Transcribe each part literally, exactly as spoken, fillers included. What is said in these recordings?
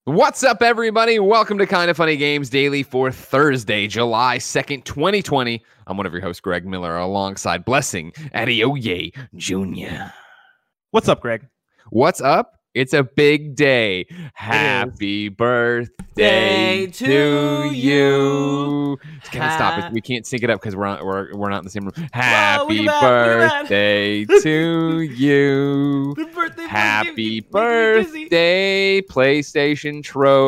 What's up, everybody? Welcome to Kind of Funny Games Daily for Thursday, July second, twenty twenty. I'm one of your hosts, Greg Miller, alongside Blessing Adeoye Junior What's up, Greg? What's up? It's a big day. Happy birthday Day to to you. Can we stop it? Ha- We can't sync it up because we're, not- we're we're not in the same room. look Happy at that, look at that. birthday to you. The birthday boy Happy give- give- make me busy. birthday, PlayStation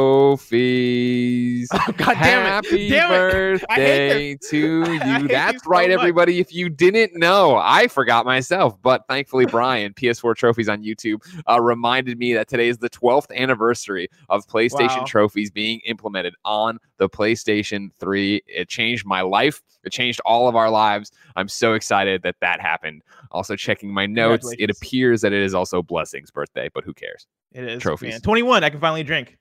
trophies. Oh, God damn it. Happy Damn it. I birthday hate to I you. hate That's you so right, much. everybody. If you didn't know, I forgot myself. But thankfully, Brian, P S four Trophies on YouTube, uh, reminded me that today is the twelfth anniversary of PlayStation Wow. Trophies being implemented on the PlayStation three. It changed my life. It changed all of our lives. I'm so excited that that happened. Also, checking my notes, it Congratulations. appears that it is also Blessing's birthday, but who cares? It is. Trophies. Man. twenty-one, I can finally drink.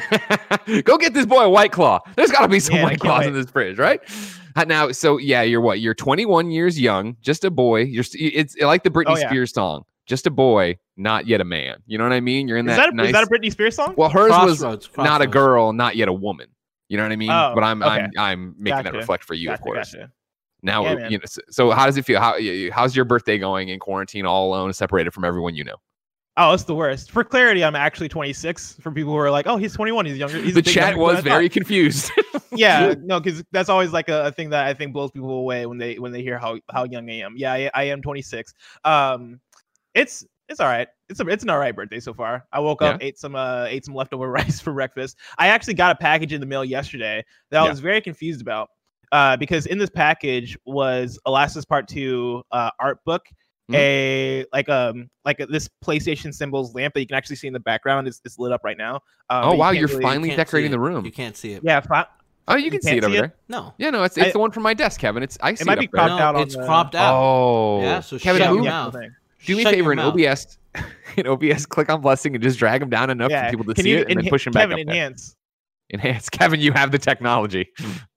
Go get this boy a White Claw. There's got to be some Man, I White can't Claws wait. in this fridge, right? Uh, Now, so yeah, you're what? You're twenty-one years young, just a boy. You're st- it's like the Britney Oh, yeah. Spears song, just a boy, not yet a man. You know what I mean? You're in Is that, that, nice. is that a Britney Spears song? well, hers was Crossroads, not a Crossroads. girl, not yet a woman. You know what I mean? Oh, but I'm I'm okay. I'm making that Gotcha. reflect for you, Gotcha, of course. gotcha. Now, Yeah, man. you know, so, so how does it feel? How y- how's your birthday going in quarantine, all alone, separated from everyone you know? Oh, it's the worst. For clarity, I'm actually twenty-six. For people who are like, oh, he's twenty-one, he's younger. He's The a big chat younger was than I very thought. confused. Yeah, no, because that's always like a, a thing that I think blows people away when they when they hear how how young I am. Yeah, I, I am twenty-six. Um, it's it's all right. It's a it's an all right birthday so far. I woke up, ate some uh ate some leftover rice for breakfast. I actually got a package in the mail yesterday that I Yeah. was very confused about. Uh, because in this package was Alaska's Part Two uh, art book, Mhm. a like um like a, this PlayStation symbols lamp that you can actually see in the background is, is lit up right now. Um, Oh but you wow, can't you're really- finally Can't see decorating it. the room. You can't see it. yeah. Fi- Oh, you You can see can't it over see it? there. No. Yeah, no, it's it's I- the one from my desk, Kevin. It's I see it might it be up there. cropped No, out on it's the- cropped out. Oh, Yeah, so Kevin, shut move, your mouth. thing. do me a Shut your favor in mouth. O B S. In O B S, click on Blessing and just drag him down enough Yeah. for people to Can see you it, and then enha- push him back Kevin, up there. enhance. Enhance, Kevin. You have the technology.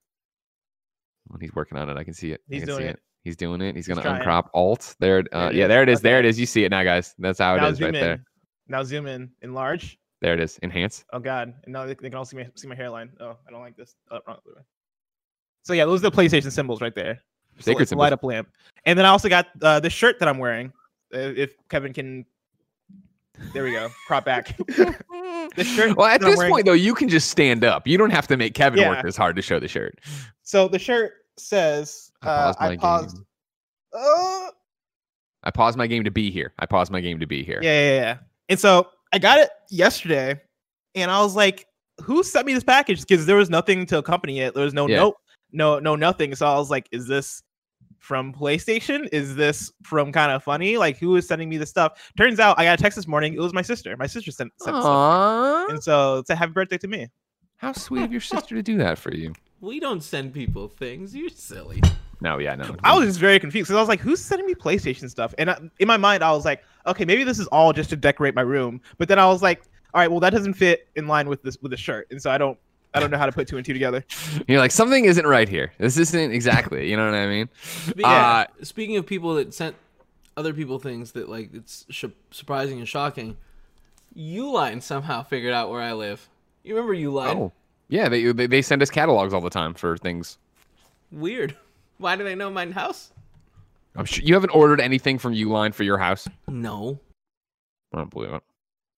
Well, he's working on it. I can see it. I He's can doing see it. it. He's doing it. He's He's gonna trying. uncrop Alt. There, uh, There it yeah, is. there it is. There Okay. it is. You see it now, guys. That's how it Now is zoom right in. there. Now zoom in. Enlarge. There it is. Enhance. Oh god. And now they, they can all see my see my hairline. Oh, I don't like this. Oh, wrong way. So yeah, those are the PlayStation symbols right there. It's a- Sacred it's a light symbols. up lamp. And then I also got uh, the shirt that I'm wearing. Uh, if Kevin can, there we go. Crop back. The shirt. Well, at that I'm this wearing- point, though, you can just stand up. You don't have to make Kevin work Yeah. this hard to show the shirt. So the shirt says, I uh, paused my I paused. game. Uh, I paused my game to be here. I paused my game to be here. Yeah, yeah, yeah. And so I got it yesterday, and I was like, "Who sent me this package?" Because there was nothing to accompany it. There was no Yeah. note, no, no, nothing. So I was like, "Is this from PlayStation? Is this from Kind of Funny? Like, who is sending me this stuff?" Turns out, I got a text this morning. It was my sister. My sister sent, sent this stuff. Aww. And so it's a happy birthday to me. How sweet of your sister to do that for you. We don't send people things. You're silly. No, yeah, no. I was just very confused because I was like, "Who's sending me PlayStation stuff?" And I, in my mind, I was like, "Okay, maybe this is all just to decorate my room." But then I was like, "All right, well, that doesn't fit in line with this with the shirt," and so I don't, I don't know how to put two and two together. You're like, something isn't right here. This isn't exactly. You know what I mean? Speaking, Uh, speaking of people that sent other people things that like it's sh- surprising and shocking, Uline somehow figured out where I live. You remember Uline? Oh, yeah. They, they they send us catalogs all the time for things. Weird. Why do they know my house? I'm sure you haven't ordered anything from Uline for your house. No. I don't believe it.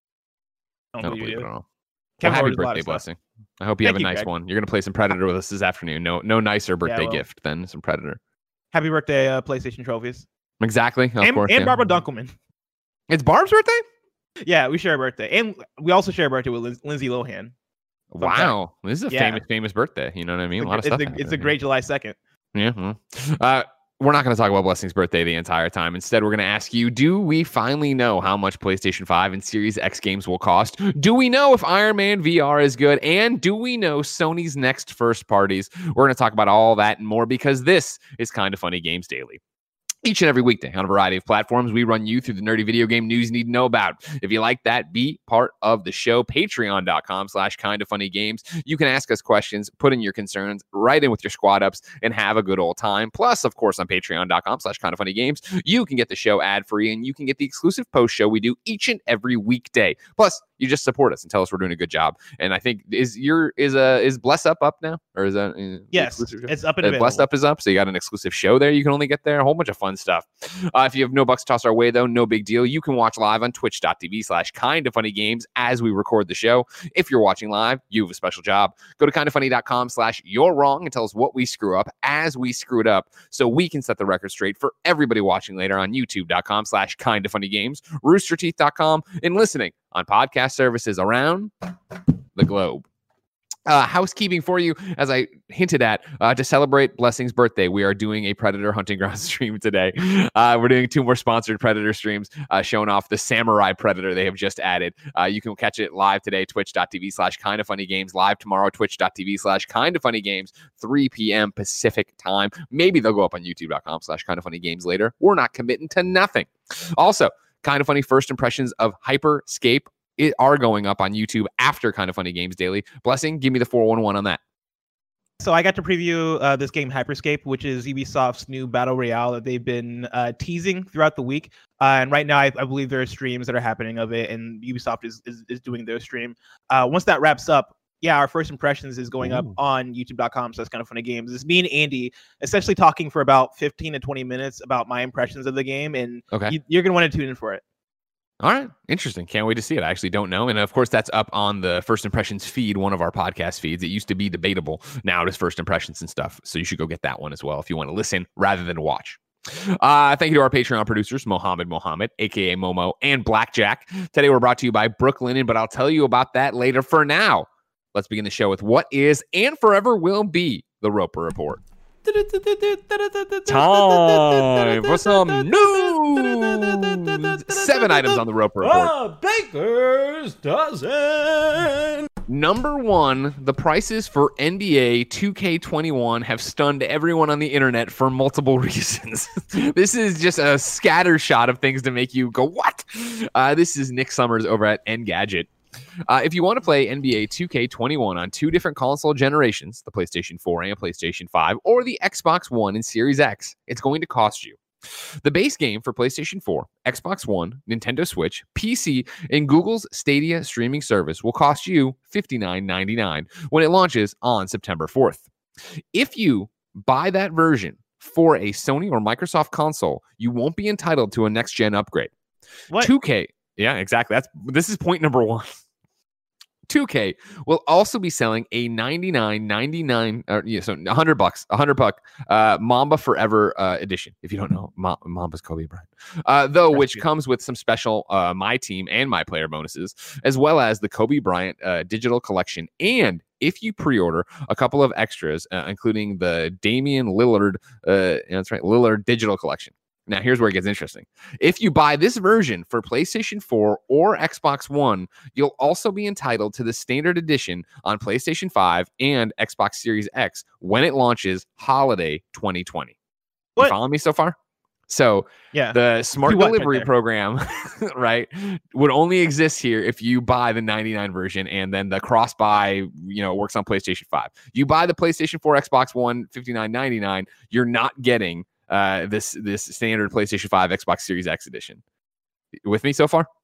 I I don't don't believe believe it you. at all. Well, Kevin happy orders a lot birthday, of stuff. Blessing. I hope you Thank have a you, nice Greg. one. You're gonna play some Predator with us this afternoon. No, no nicer birthday well. gift than some Predator. Happy birthday, uh, PlayStation trophies, Exactly. Of and, course. and yeah. Barbara Dunkelman. It's Barb's birthday. Yeah, we share a birthday, and we also share a birthday with Lin- Lindsay Lohan. Wow, this is a Yeah. famous, famous birthday. You know what I mean? It's A lot of a, stuff. it's a, happening it's a here. great July second. Yeah. Well, uh, we're not going to talk about Blessing's birthday the entire time. Instead, we're going to ask you, do we finally know how much PlayStation five and Series X games will cost? Do we know if Iron Man V R is good? And do we know Sony's next first parties? We're going to talk about all that and more because this is Kind of Funny Games Daily. Each and every weekday on a variety of platforms, we run you through the nerdy video game news you need to know about. If you like that, be part of the show. Patreon.com slash kind of funny games. You can ask us questions, put in your concerns, write in with your squad ups, and have a good old time. Plus, of course, on patreon.com slash kind of funny games, you can get the show ad free and you can get the exclusive post show we do each and every weekday. Plus, You just support us and tell us we're doing a good job. And I think is your is uh is Bless Up up now, or is that uh, yes, it's up and uh, available. Blessed Up is up, so you got an exclusive show there. You can only get there. A whole bunch of fun stuff. Uh, if you have no bucks to toss our way, though, no big deal. You can watch live on twitch.tv slash kind of funny games as we record the show. If you're watching live, you have a special job. Go to kindoffunny.com slash you're wrong and tell us what we screw up as we screw it up, so we can set the record straight for everybody watching later on youtube.com slash kind of funny games, rooster teeth dot com, and listening on podcast services around the globe. Uh, housekeeping for you, as I hinted at, uh, to celebrate Blessing's birthday, we are doing a Predator Hunting Ground stream today. Uh, we're doing two more sponsored Predator streams, uh, showing off the Samurai Predator they have just added. Uh, you can catch it live today, twitch.tv slash kind of funny games, live tomorrow, twitch.tv slash kind of funny games, three p.m. Pacific time. Maybe they'll go up on youtube.com slash kind of funny games later. We're not committing to nothing. Also, Kind of Funny first impressions of Hyperscape it are going up on YouTube after Kind of Funny Games Daily. Blessing, give me the four one one on that. So I got to preview uh, this game Hyperscape, which is Ubisoft's new battle royale that they've been uh, teasing throughout the week. Uh, and right now, I, I believe there are streams that are happening of it, and Ubisoft is is, is doing their stream. Uh, once that wraps up, yeah, our first impressions is going Ooh. up on youtube dot com. So that's Kind of Funny Games. It's me and Andy essentially talking for about fifteen to twenty minutes about my impressions of the game, and okay. you, you're gonna want to tune in for it. All right. Interesting. Can't wait to see it. I actually don't know. And of course, that's up on the First Impressions feed, one of our podcast feeds. It used to be debatable. Now it is First Impressions and stuff. So you should go get that one as well if you want to listen rather than watch. Uh, thank you to our Patreon producers, Mohammed Mohammed, a k a. Momo, and Blackjack. Today we're brought to you by Brooklinen, but I'll tell you about that later. For now, let's begin the show with what is and forever will be the Roper Report. Time for some news. Seven items on the Roper Report. A baker's dozen. Number one, the prices for N B A two K twenty-one have stunned everyone on the internet for multiple reasons. This is just a scatter shot of things to make you go, what? Uh, this is Nick Summers over at Engadget. Uh, if you want to play N B A two K twenty-one on two different console generations, the PlayStation four and PlayStation five, or the Xbox One and Series X, it's going to cost you. The base game for PlayStation four, Xbox One, Nintendo Switch, P C, and Google's Stadia streaming service will cost you fifty-nine ninety-nine when it launches on September fourth. If you buy that version for a Sony or Microsoft console, you won't be entitled to a next-gen upgrade. What? two K, yeah, exactly. That's this is point number one. two K will also be selling a ninety-nine ninety-nine, or yeah, so one hundred bucks, one hundred buck uh, Mamba Forever uh, edition. If you don't know, Ma- Mamba's Kobe Bryant, uh, though, That's which cute. comes with some special uh, My Team and My Player bonuses, as well as the Kobe Bryant uh, digital collection. And if you pre-order a couple of extras, uh, including the Damian Lillard, uh, that's right, Lillard digital collection. Now, here's where it gets interesting. If you buy this version for PlayStation four or Xbox One, you'll also be entitled to the standard edition on PlayStation five and Xbox Series X when it launches holiday twenty twenty. What? You follow me so far? So yeah, the smart Do what delivery right program, right, would only exist here if you buy the ninety-nine version, and then the cross buy, you know, works on PlayStation five. You buy the PlayStation four, Xbox One, fifty-nine ninety-nine, you're not getting uh this this standard PlayStation five Xbox Series X edition. With me so far?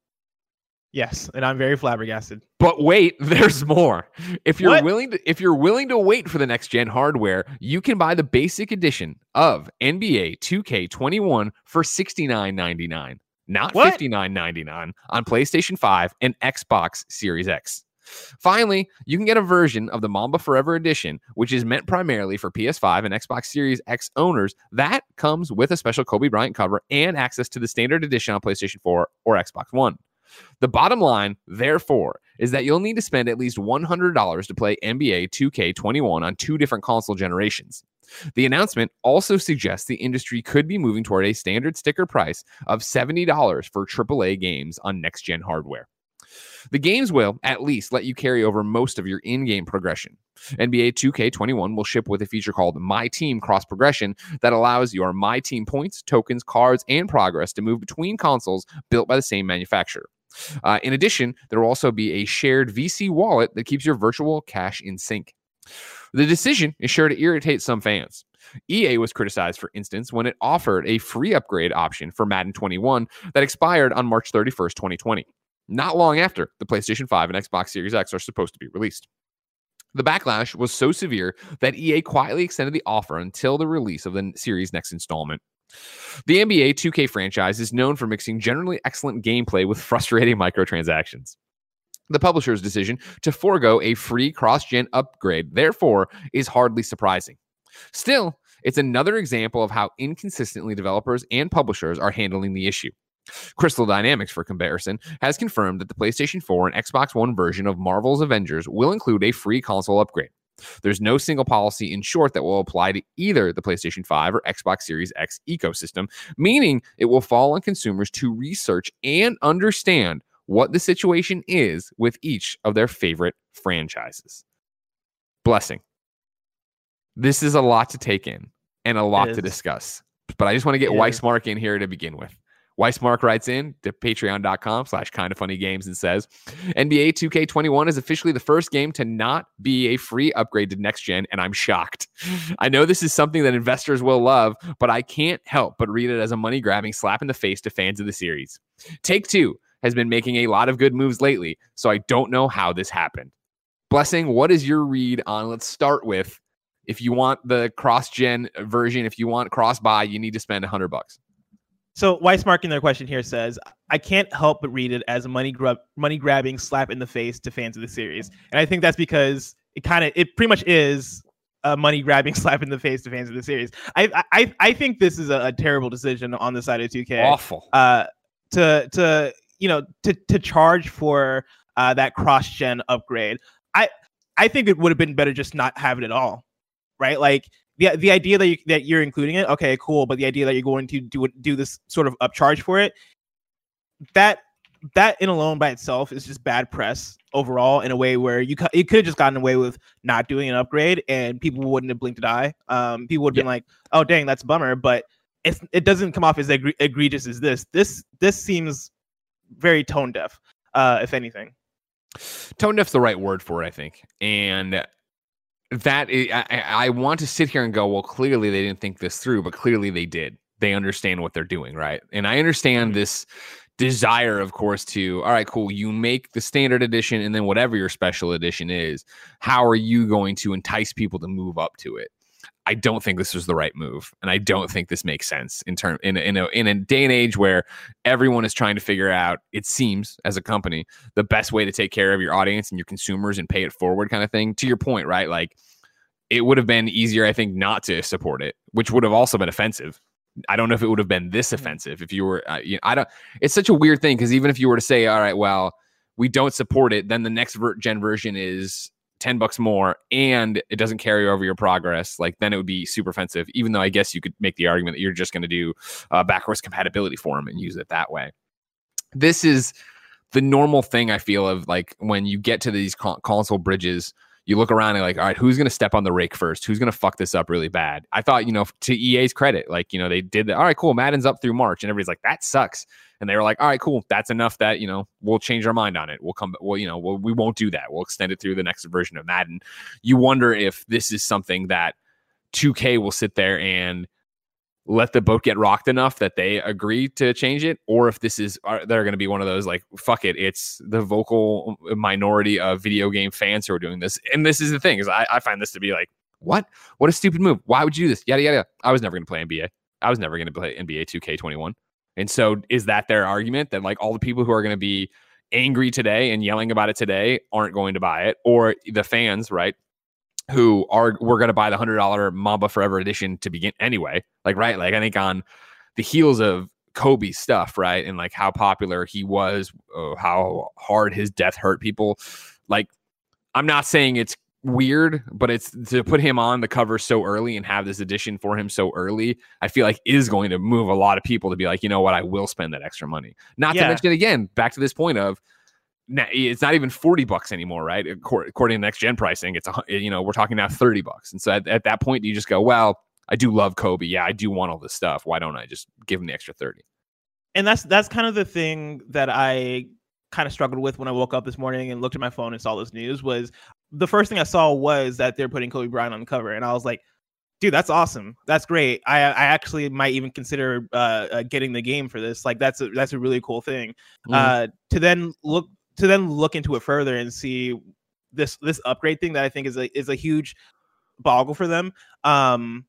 Yes, and I'm very flabbergasted. But wait, there's more. If you're What? willing to if you're willing to wait for the next gen hardware, you can buy the basic edition of N B A two K twenty-one for sixty-nine ninety-nine, not What? fifty-nine ninety-nine on PlayStation five and Xbox Series X. Finally, you can get a version of the Mamba Forever Edition, which is meant primarily for P S five and Xbox Series X owners. That comes with a special Kobe Bryant cover and access to the standard edition on PlayStation four or Xbox One. The bottom line, therefore, is that you'll need to spend at least one hundred dollars to play N B A two K twenty-one on two different console generations. The announcement also suggests the industry could be moving toward a standard sticker price of seventy dollars for triple A games on next-gen hardware. The games will, at least, let you carry over most of your in-game progression. N B A two K twenty-one will ship with a feature called My Team Cross Progression that allows your My Team points, tokens, cards, and progress to move between consoles built by the same manufacturer. Uh, in addition, there will also be a shared V C wallet that keeps your virtual cash in sync. The decision is sure to irritate some fans. E A was criticized, for instance, when it offered a free upgrade option for Madden twenty-one that expired on March thirty-first, twenty twenty. not long after the PlayStation five and Xbox Series X are supposed to be released. The backlash was so severe that E A quietly extended the offer until the release of the series' next installment. The N B A two K franchise is known for mixing generally excellent gameplay with frustrating microtransactions. The publisher's decision to forego a free cross-gen upgrade, therefore, is hardly surprising. Still, it's another example of how inconsistently developers and publishers are handling the issue. Crystal Dynamics, for comparison, has confirmed that the PlayStation four and Xbox One version of Marvel's Avengers will include a free console upgrade. There's no single policy, in short, that will apply to either the PlayStation five or Xbox Series X ecosystem, meaning it will fall on consumers to research and understand what the situation is with each of their favorite franchises. Blessing. This is a lot to take in and a lot to discuss, but I just want to get Weissmark in here to begin with. Weissmark writes in to patreon.com slash kind of funny games and says, N B A two K twenty-one is officially the first game to not be a free upgrade to next gen, and I'm shocked. I know this is something that investors will love, but I can't help but read it as a money-grabbing slap in the face to fans of the series. Take-Two has been making a lot of good moves lately, so I don't know how this happened. Blessing, what is your read on, let's start with, if you want the cross-gen version, if you want cross-buy, you need to spend one hundred bucks. So Weissmark in their question here says, I can't help but read it as a money grab, money grabbing slap in the face to fans of the series. And I think that's because it kind of, it pretty much is a money grabbing slap in the face to fans of the series. I I, I think this is a, a terrible decision on the side of two K. Awful. Uh, to, to, you know, to, to charge for uh, that cross-gen upgrade. I, I think it would have been better just not have it at all. Right? Like, The, the idea that, you, that you're including it, okay, cool. But the idea that you're going to do do this sort of upcharge for it, that that in alone by itself is just bad press overall in a way where you, you could have just gotten away with not doing an upgrade and people wouldn't have blinked an eye. Um, people would have yeah. been like, oh, dang, that's a bummer. But it's, it doesn't come off as egre- egregious as this. This this seems very tone deaf, uh, if anything. Tone deaf's the right word for it, I think. And that is, I, I want to sit here and go, well, clearly they didn't think this through, but clearly they did. They understand what they're doing, right? And I understand this desire, of course, to, all right, cool, you make the standard edition and then whatever your special edition is, how are you going to entice people to move up to it? I don't think this was the right move, and I don't think this makes sense in term in a, in a in a day and age where everyone is trying to figure out, it seems, as a company, the best way to take care of your audience and your consumers and pay it forward, kind of thing. To your point, right? Like, it would have been easier, I think, not to support it, which would have also been offensive. I don't know if it would have been this offensive if you were. Uh, you know, I don't. It's such a weird thing because even if you were to say, all right, well, we don't support it, then the next ver- gen version is ten bucks more and it doesn't carry over your progress, like then it would be super offensive, even though I guess you could make the argument that you're just going to do uh, backwards compatibility for them and use it that way. This is the normal thing, I feel, of like when you get to these con- console bridges, you look around and like, all right, who's going to step on the rake first? Who's going to fuck this up really bad? I thought, you know, to E A's credit, like, you know, they did that. All right, cool. Madden's up through March. And everybody's like, that sucks. And they were like, all right, cool. That's enough that, you know, we'll change our mind on it. We'll come, well, you know, we'll, we won't do that. We'll extend it through the next version of Madden. You wonder if this is something that two K will sit there and let the boat get rocked enough that they agree to change it, or if this is, are, they're going to be one of those like, fuck it, it's the vocal minority of video game fans who are doing this. And this is the thing, is I, I find this to be like, what? What a stupid move. Why would you do this? Yada, yada, yada. I was never going to play N B A. I was never going to play N B A two K twenty-one. And so is that their argument, that like all the people who are going to be angry today and yelling about it today aren't going to buy it, or the fans, right, who are, we're going to buy the one hundred dollars Mamba Forever edition to begin anyway, like, right, like I think on the heels of Kobe's stuff, right, and like how popular he was, uh, how hard his death hurt people, like, I'm not saying it's weird, but it's to put him on the cover so early and have this edition for him so early, I feel like is going to move a lot of people to be like, you know what, I will spend that extra money. Not yeah. to mention, again, back to this point of, it's not even forty bucks anymore, right? According to next gen pricing, it's a, you know, we're talking now thirty bucks. And so at, at that point, you just go, well, I do love Kobe. Yeah, I do want all this stuff. Why don't I just give him the extra thirty? And that's that's kind of the thing that I kind of struggled with when I woke up this morning and looked at my phone and saw this news. Was the first thing I saw was that they're putting Kobe Bryant on the cover, and I was like, Dude, that's awesome. That's great. I I actually might even consider uh, uh getting the game for this. Like that's a that's a really cool thing. Mm. Uh, to then look to then look into it further and see this this upgrade thing that I think is a is a huge boggle for them. Um,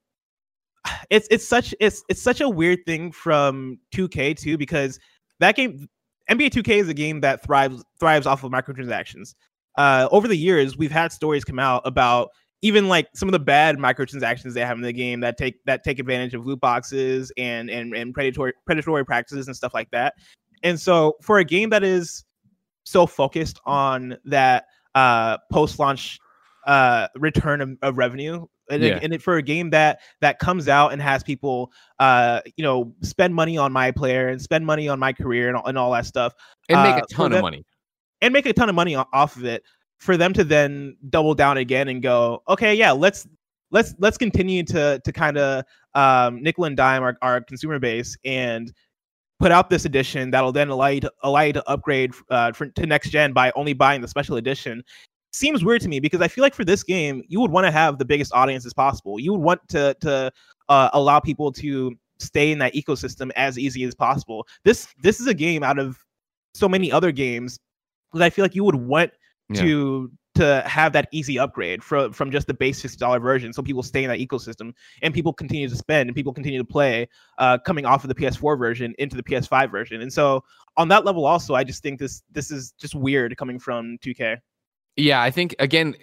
it's it's such it's it's such a weird thing from two K too, because that game N B A two K is a game that thrives thrives off of microtransactions. Uh, over the years, we've had stories come out about even like some of the bad microtransactions they have in the game that take that take advantage of loot boxes and and and predatory predatory practices and stuff like that. And so for a game that is so focused on that uh, post-launch uh, return of, of revenue, and, yeah. and it, for a game that that comes out and has people uh, you know spend money on my player and spend money on my career and all, and all that stuff, and make uh, a ton of them, money, and make a ton of money off of it. For them to then double down again and go, okay, yeah, let's let's let's continue to to kind of um, nickel and dime our, our consumer base and put out this edition that'll then allow you to allow you to upgrade uh, for, to next gen by only buying the special edition. Seems weird to me because I feel like for this game you would want to have the biggest audience as possible. You would want to to uh, allow people to stay in that ecosystem as easy as possible. This this is a game out of so many other games that I feel like you would want Yeah. to to have that easy upgrade from from just the base sixty dollars version, so people stay in that ecosystem and people continue to spend and people continue to play uh coming off of the P S four version into the P S five version. And so on that level also, I just think this this is just weird coming from two K. Yeah, I think again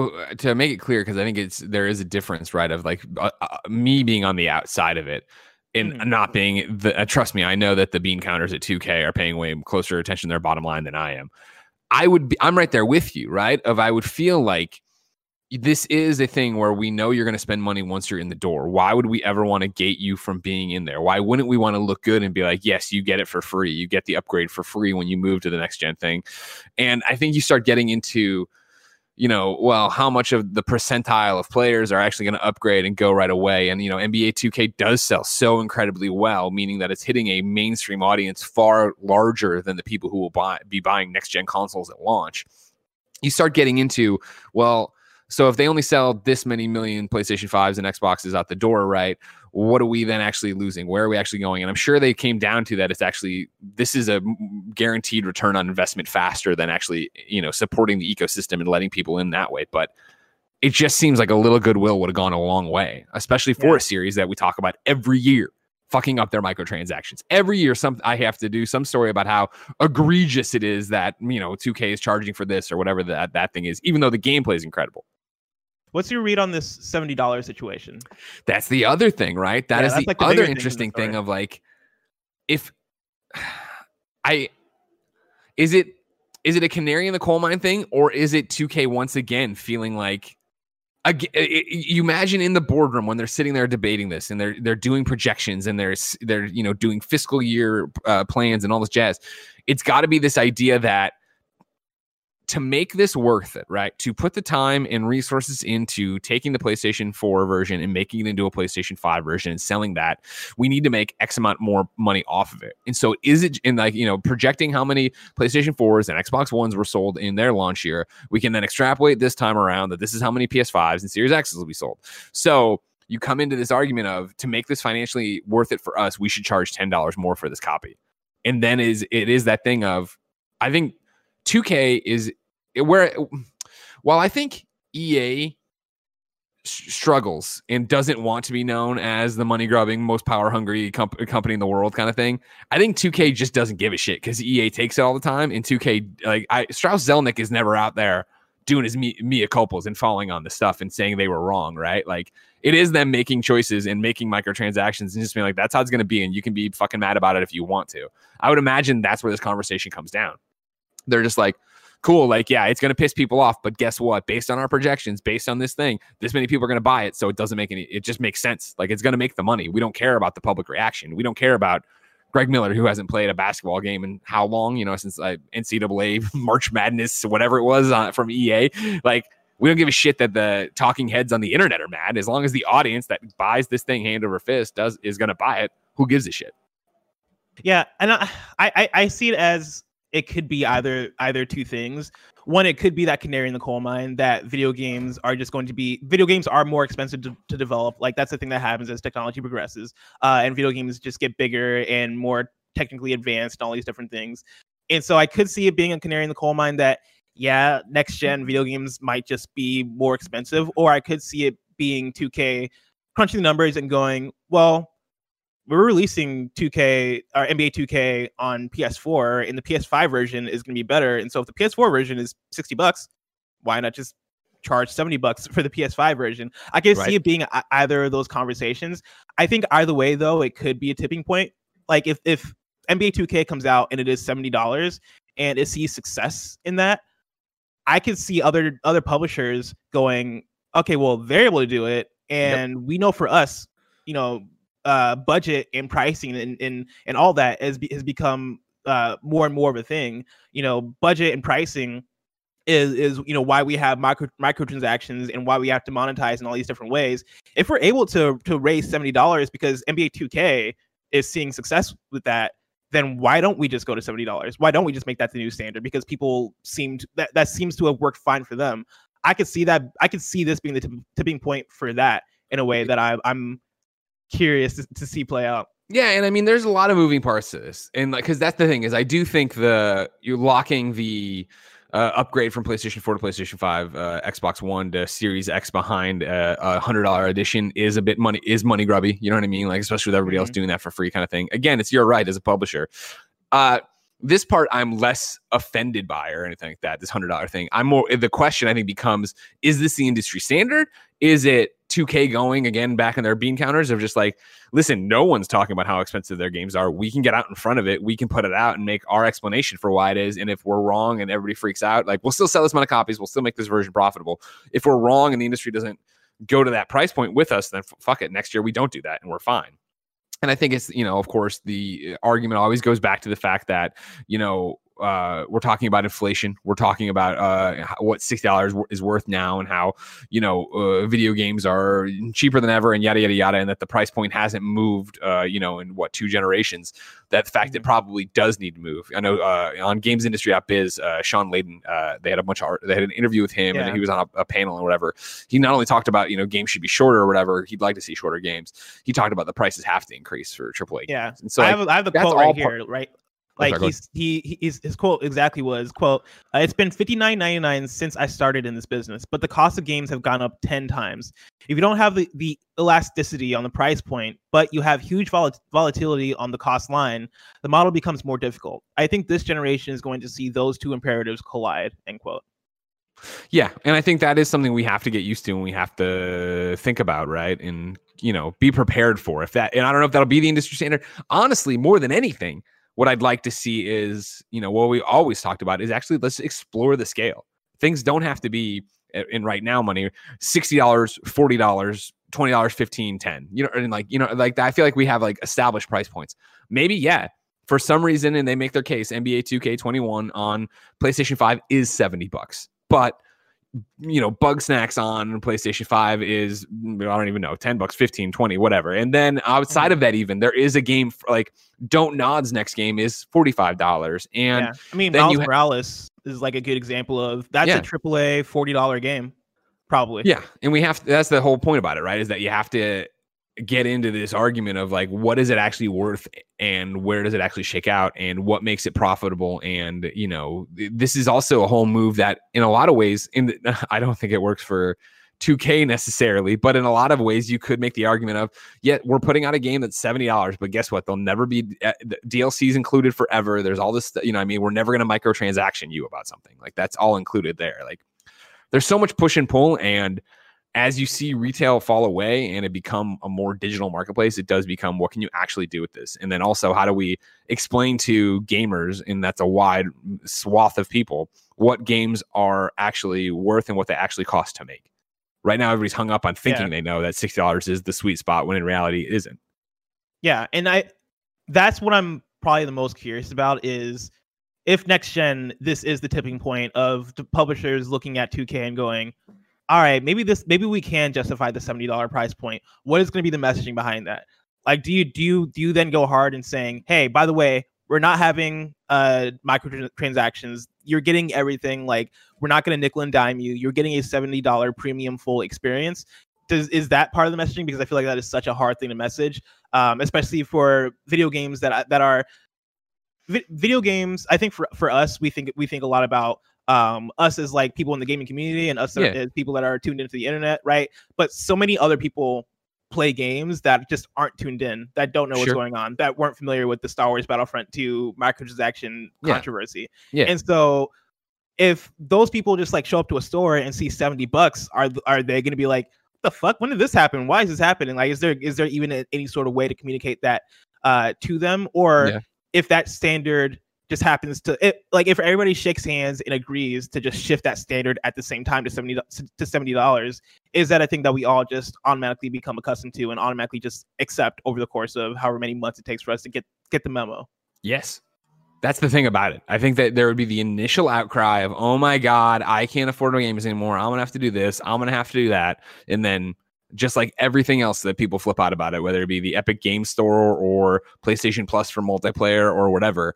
to make it clear, because I think it's there is a difference, right, of like uh, uh, me being on the outside of it and mm-hmm. not being the uh, trust me, I know that the bean counters at two K are paying way closer attention to their bottom line than I am. I would be, I'm right there with you, right? Of I would feel like this is a thing where we know you're going to spend money once you're in the door. Why would we ever want to gate you from being in there? Why wouldn't we want to look good and be like, yes, you get it for free. You get the upgrade for free when you move to the next gen thing. And I think you start getting into, you know, well, how much of the percentile of players are actually going to upgrade and go right away? And, you know, N B A two K does sell so incredibly well, meaning that it's hitting a mainstream audience far larger than the people who will buy, be buying next-gen consoles at launch. You start getting into, well, so if they only sell this many million PlayStation fives and Xboxes out the door, right, what are we then actually losing? Where are we actually going? And I'm sure they came down to that it's actually, this is a guaranteed return on investment faster than actually, you know, supporting the ecosystem and letting people in that way. But it just seems like a little goodwill would have gone a long way, especially for yeah. a series that we talk about every year, fucking up their microtransactions. Every year, some I have to do some story about how egregious it is that, you know, two K is charging for this or whatever that, that thing is, even though the gameplay is incredible. What's your read on this seventy dollars situation? That's the other thing, right? That yeah, is the, like the other interesting thing, thing of like, if I, is it, is it a canary in the coal mine thing, or is it two K once again feeling like, again, you imagine in the boardroom when they're sitting there debating this and they're, they're doing projections and they're, they're, you know, doing fiscal year uh, plans and all this jazz. It's got to be this idea that, to make this worth it, right? To put the time and resources into taking the PlayStation four version and making it into a PlayStation five version and selling that, we need to make X amount more money off of it. And so is it in like, you know, projecting how many PlayStation fours and Xbox Ones were sold in their launch year, we can then extrapolate this time around that this is how many P S fives and Series X's will be sold. So you come into this argument of, to make this financially worth it for us, we should charge ten dollars more for this copy. And then is it is that thing of, I think two K is where, while I think E A sh- struggles and doesn't want to be known as the money grubbing, most power hungry comp- company in the world kind of thing, I think two K just doesn't give a shit because E A takes it all the time. And two K, like I, Strauss Zelnick is never out there doing his me- mea culpas and falling on the stuff and saying they were wrong, right? Like it is them making choices and making microtransactions and just being like, that's how it's going to be. And you can be fucking mad about it if you want to. I would imagine that's where this conversation comes down. They're just like, cool, like, yeah, it's going to piss people off, but guess what? Based on our projections, based on this thing, this many people are going to buy it, so it doesn't make any, it just makes sense. Like, it's going to make the money. We don't care about the public reaction. We don't care about Greg Miller, who hasn't played a basketball game in how long, you know, since uh, N C double A, March Madness, whatever it was uh, from E A. Like, we don't give a shit that the talking heads on the internet are mad. As long as the audience that buys this thing hand over fist does is going to buy it, who gives a shit? Yeah, and I, I, I see it as, it could be either either two things. One, it could be that canary in the coal mine that video games are just going to be video games are more expensive to, to develop. Like that's the thing that happens as technology progresses, uh, and video games just get bigger and more technically advanced and all these different things. And so I could see it being a canary in the coal mine that, yeah, next gen video games might just be more expensive, or I could see it being two K crunching the numbers and going, well, we're releasing two K or N B A two K on P S four, and the P S five version is going to be better. And so if the P S four version is sixty bucks, why not just charge seventy bucks for the P S five version? I can right. see it being a- either of those conversations. I think either way, though, it could be a tipping point. Like if, if N B A two K comes out and it is seventy dollars and it sees success in that, I could see other other publishers going, okay, well, they're able to do it. And yep. we know for us, you know, uh, budget and pricing and, and, and all that has, be, has become uh, more and more of a thing. You know, budget and pricing is, is you know, why we have micro microtransactions and why we have to monetize in all these different ways. If we're able to to raise seventy dollars because N B A two K is seeing success with that, then why don't we just go to seventy dollars? Why don't we just make that the new standard? Because people seem to, that, that seems to have worked fine for them. I could see that. I could see this being the t- tipping point for that in a way that I, I'm curious to, to see play out. Yeah, and I mean, there's a lot of moving parts to this, and like, because that's the thing is, I do think the you're locking the uh, upgrade from PlayStation four to PlayStation five, uh, Xbox One to Series X behind uh, a hundred dollar edition is a bit money is money grubby. You know what I mean? Like, especially with everybody mm-hmm. else doing that for free, kind of thing. Again, it's your right as a publisher. Uh, this part I'm less offended by or anything like that. This hundred dollar thing. I'm more. The question I think becomes: is this the industry standard? Is it two K going again back in their bean counters of just like, listen, no one's talking about how expensive their games are. We can get out in front of it. We can put it out and make our explanation for why it is. And if we're wrong and everybody freaks out, like we'll still sell this amount of copies. We'll still make this version profitable. If we're wrong and the industry doesn't go to that price point with us, then f- fuck it. Next year we don't do that and we're fine. And I think it's, you know, of course, the argument always goes back to the fact that, you know, uh, we're talking about inflation. We're talking about uh, what sixty dollars is worth now and how, you know, uh, video games are cheaper than ever and yada, yada, yada. And that the price point hasn't moved, uh, you know, in what, two generations. That fact it probably does need to move. I know uh, on Games Industry App Biz, uh, Sean Layden, uh, they had a bunch of art. They had an interview with him yeah. and he was on a, a panel and whatever. He not only talked about, you know, games should be shorter or whatever. He'd like to see shorter games. He talked about the prices have to increase for triple A games. Yeah. And so I like, have, I have the quote right here, part- right? Like sorry, he's, he he's, his quote exactly was, quote, uh, it's been fifty-nine ninety-nine since I started in this business, but the cost of games have gone up ten times. If you don't have the, the elasticity on the price point, but you have huge vol- volatility on the cost line, the model becomes more difficult. I think this generation is going to see those two imperatives collide, end quote. Yeah, and I think that is something we have to get used to and we have to think about, right? And, you know, be prepared for if that, and I don't know if that'll be the industry standard. Honestly, more than anything, what I'd like to see is, you know, what we always talked about is actually let's explore the scale. Things don't have to be in right now money, sixty dollars, forty dollars, twenty dollars, fifteen dollars, ten dollars, you know, and like, you know, like I feel like we have like established price points. Maybe, yeah, for some reason, and they make their case, N B A two K twenty-one on PlayStation five is seventy bucks. But, you know, Bug Snacks on PlayStation five is, I don't even know, ten bucks, fifteen, twenty, whatever. And then outside of that, even there is a game for, like Don't Nod's next game is forty-five dollars. And yeah. I mean, then Miles you ha- Morales is like a good example of that's yeah. a triple A forty dollar game, probably. Yeah. And we have to, that's the whole point about it, right? Is that you have to get into this argument of like, what is it actually worth and where does it actually shake out and what makes it profitable? And, you know, this is also a whole move that in a lot of ways, in the, I don't think it works for two K necessarily, but in a lot of ways you could make the argument of, yeah, we're putting out a game that's seventy dollars, but guess what? There'll never be uh, D L Cs included forever. There's all this, you know, I mean, we're never going to microtransaction you about something like that's all included there. Like there's so much push and pull, and as you see retail fall away and it become a more digital marketplace, it does become, what can you actually do with this? And then also, how do we explain to gamers, and that's a wide swath of people, what games are actually worth and what they actually cost to make? Right now, everybody's hung up on thinking yeah. they know that sixty dollars is the sweet spot when in reality it isn't. Yeah. And I, that's what I'm probably the most curious about is if next gen, this is the tipping point of the publishers looking at two K and going, all right, maybe this, maybe we can justify the seventy dollar price point. What is going to be the messaging behind that? Like, do you, do you, do you then go hard in saying, hey, by the way, we're not having uh microtransactions. You're getting everything. Like, we're not going to nickel and dime you. You're getting a seventy dollars premium full experience. Does is that part of the messaging? Because I feel like that is such a hard thing to message, um, especially for video games that that are vi- video games. I think for for us, we think we think a lot about um us as like people in the gaming community and us Yeah. as people that are tuned into the internet, right? But so many other people play games that just aren't tuned in, that don't know what's Sure. going on, that weren't familiar with the Star Wars Battlefront two microtransaction Yeah. controversy. Yeah. And so if those people just like show up to a store and see seventy bucks, are are they going to be like, what the fuck? When did this happen? Why is this happening? Like, is there is there even a, any sort of way to communicate that uh, to them? Or Yeah. if that standard just happens to it, like if everybody shakes hands and agrees to just shift that standard at the same time to seventy to seventy dollars, is that a thing that we all just automatically become accustomed to and automatically just accept over the course of however many months it takes for us to get get the memo? Yes. That's the thing about it. I think that there would be the initial outcry of, oh my God, I can't afford no games anymore. I'm going to have to do this. I'm going to have to do that. And then just like everything else that people flip out about it, whether it be the Epic Game Store or PlayStation Plus for multiplayer or whatever,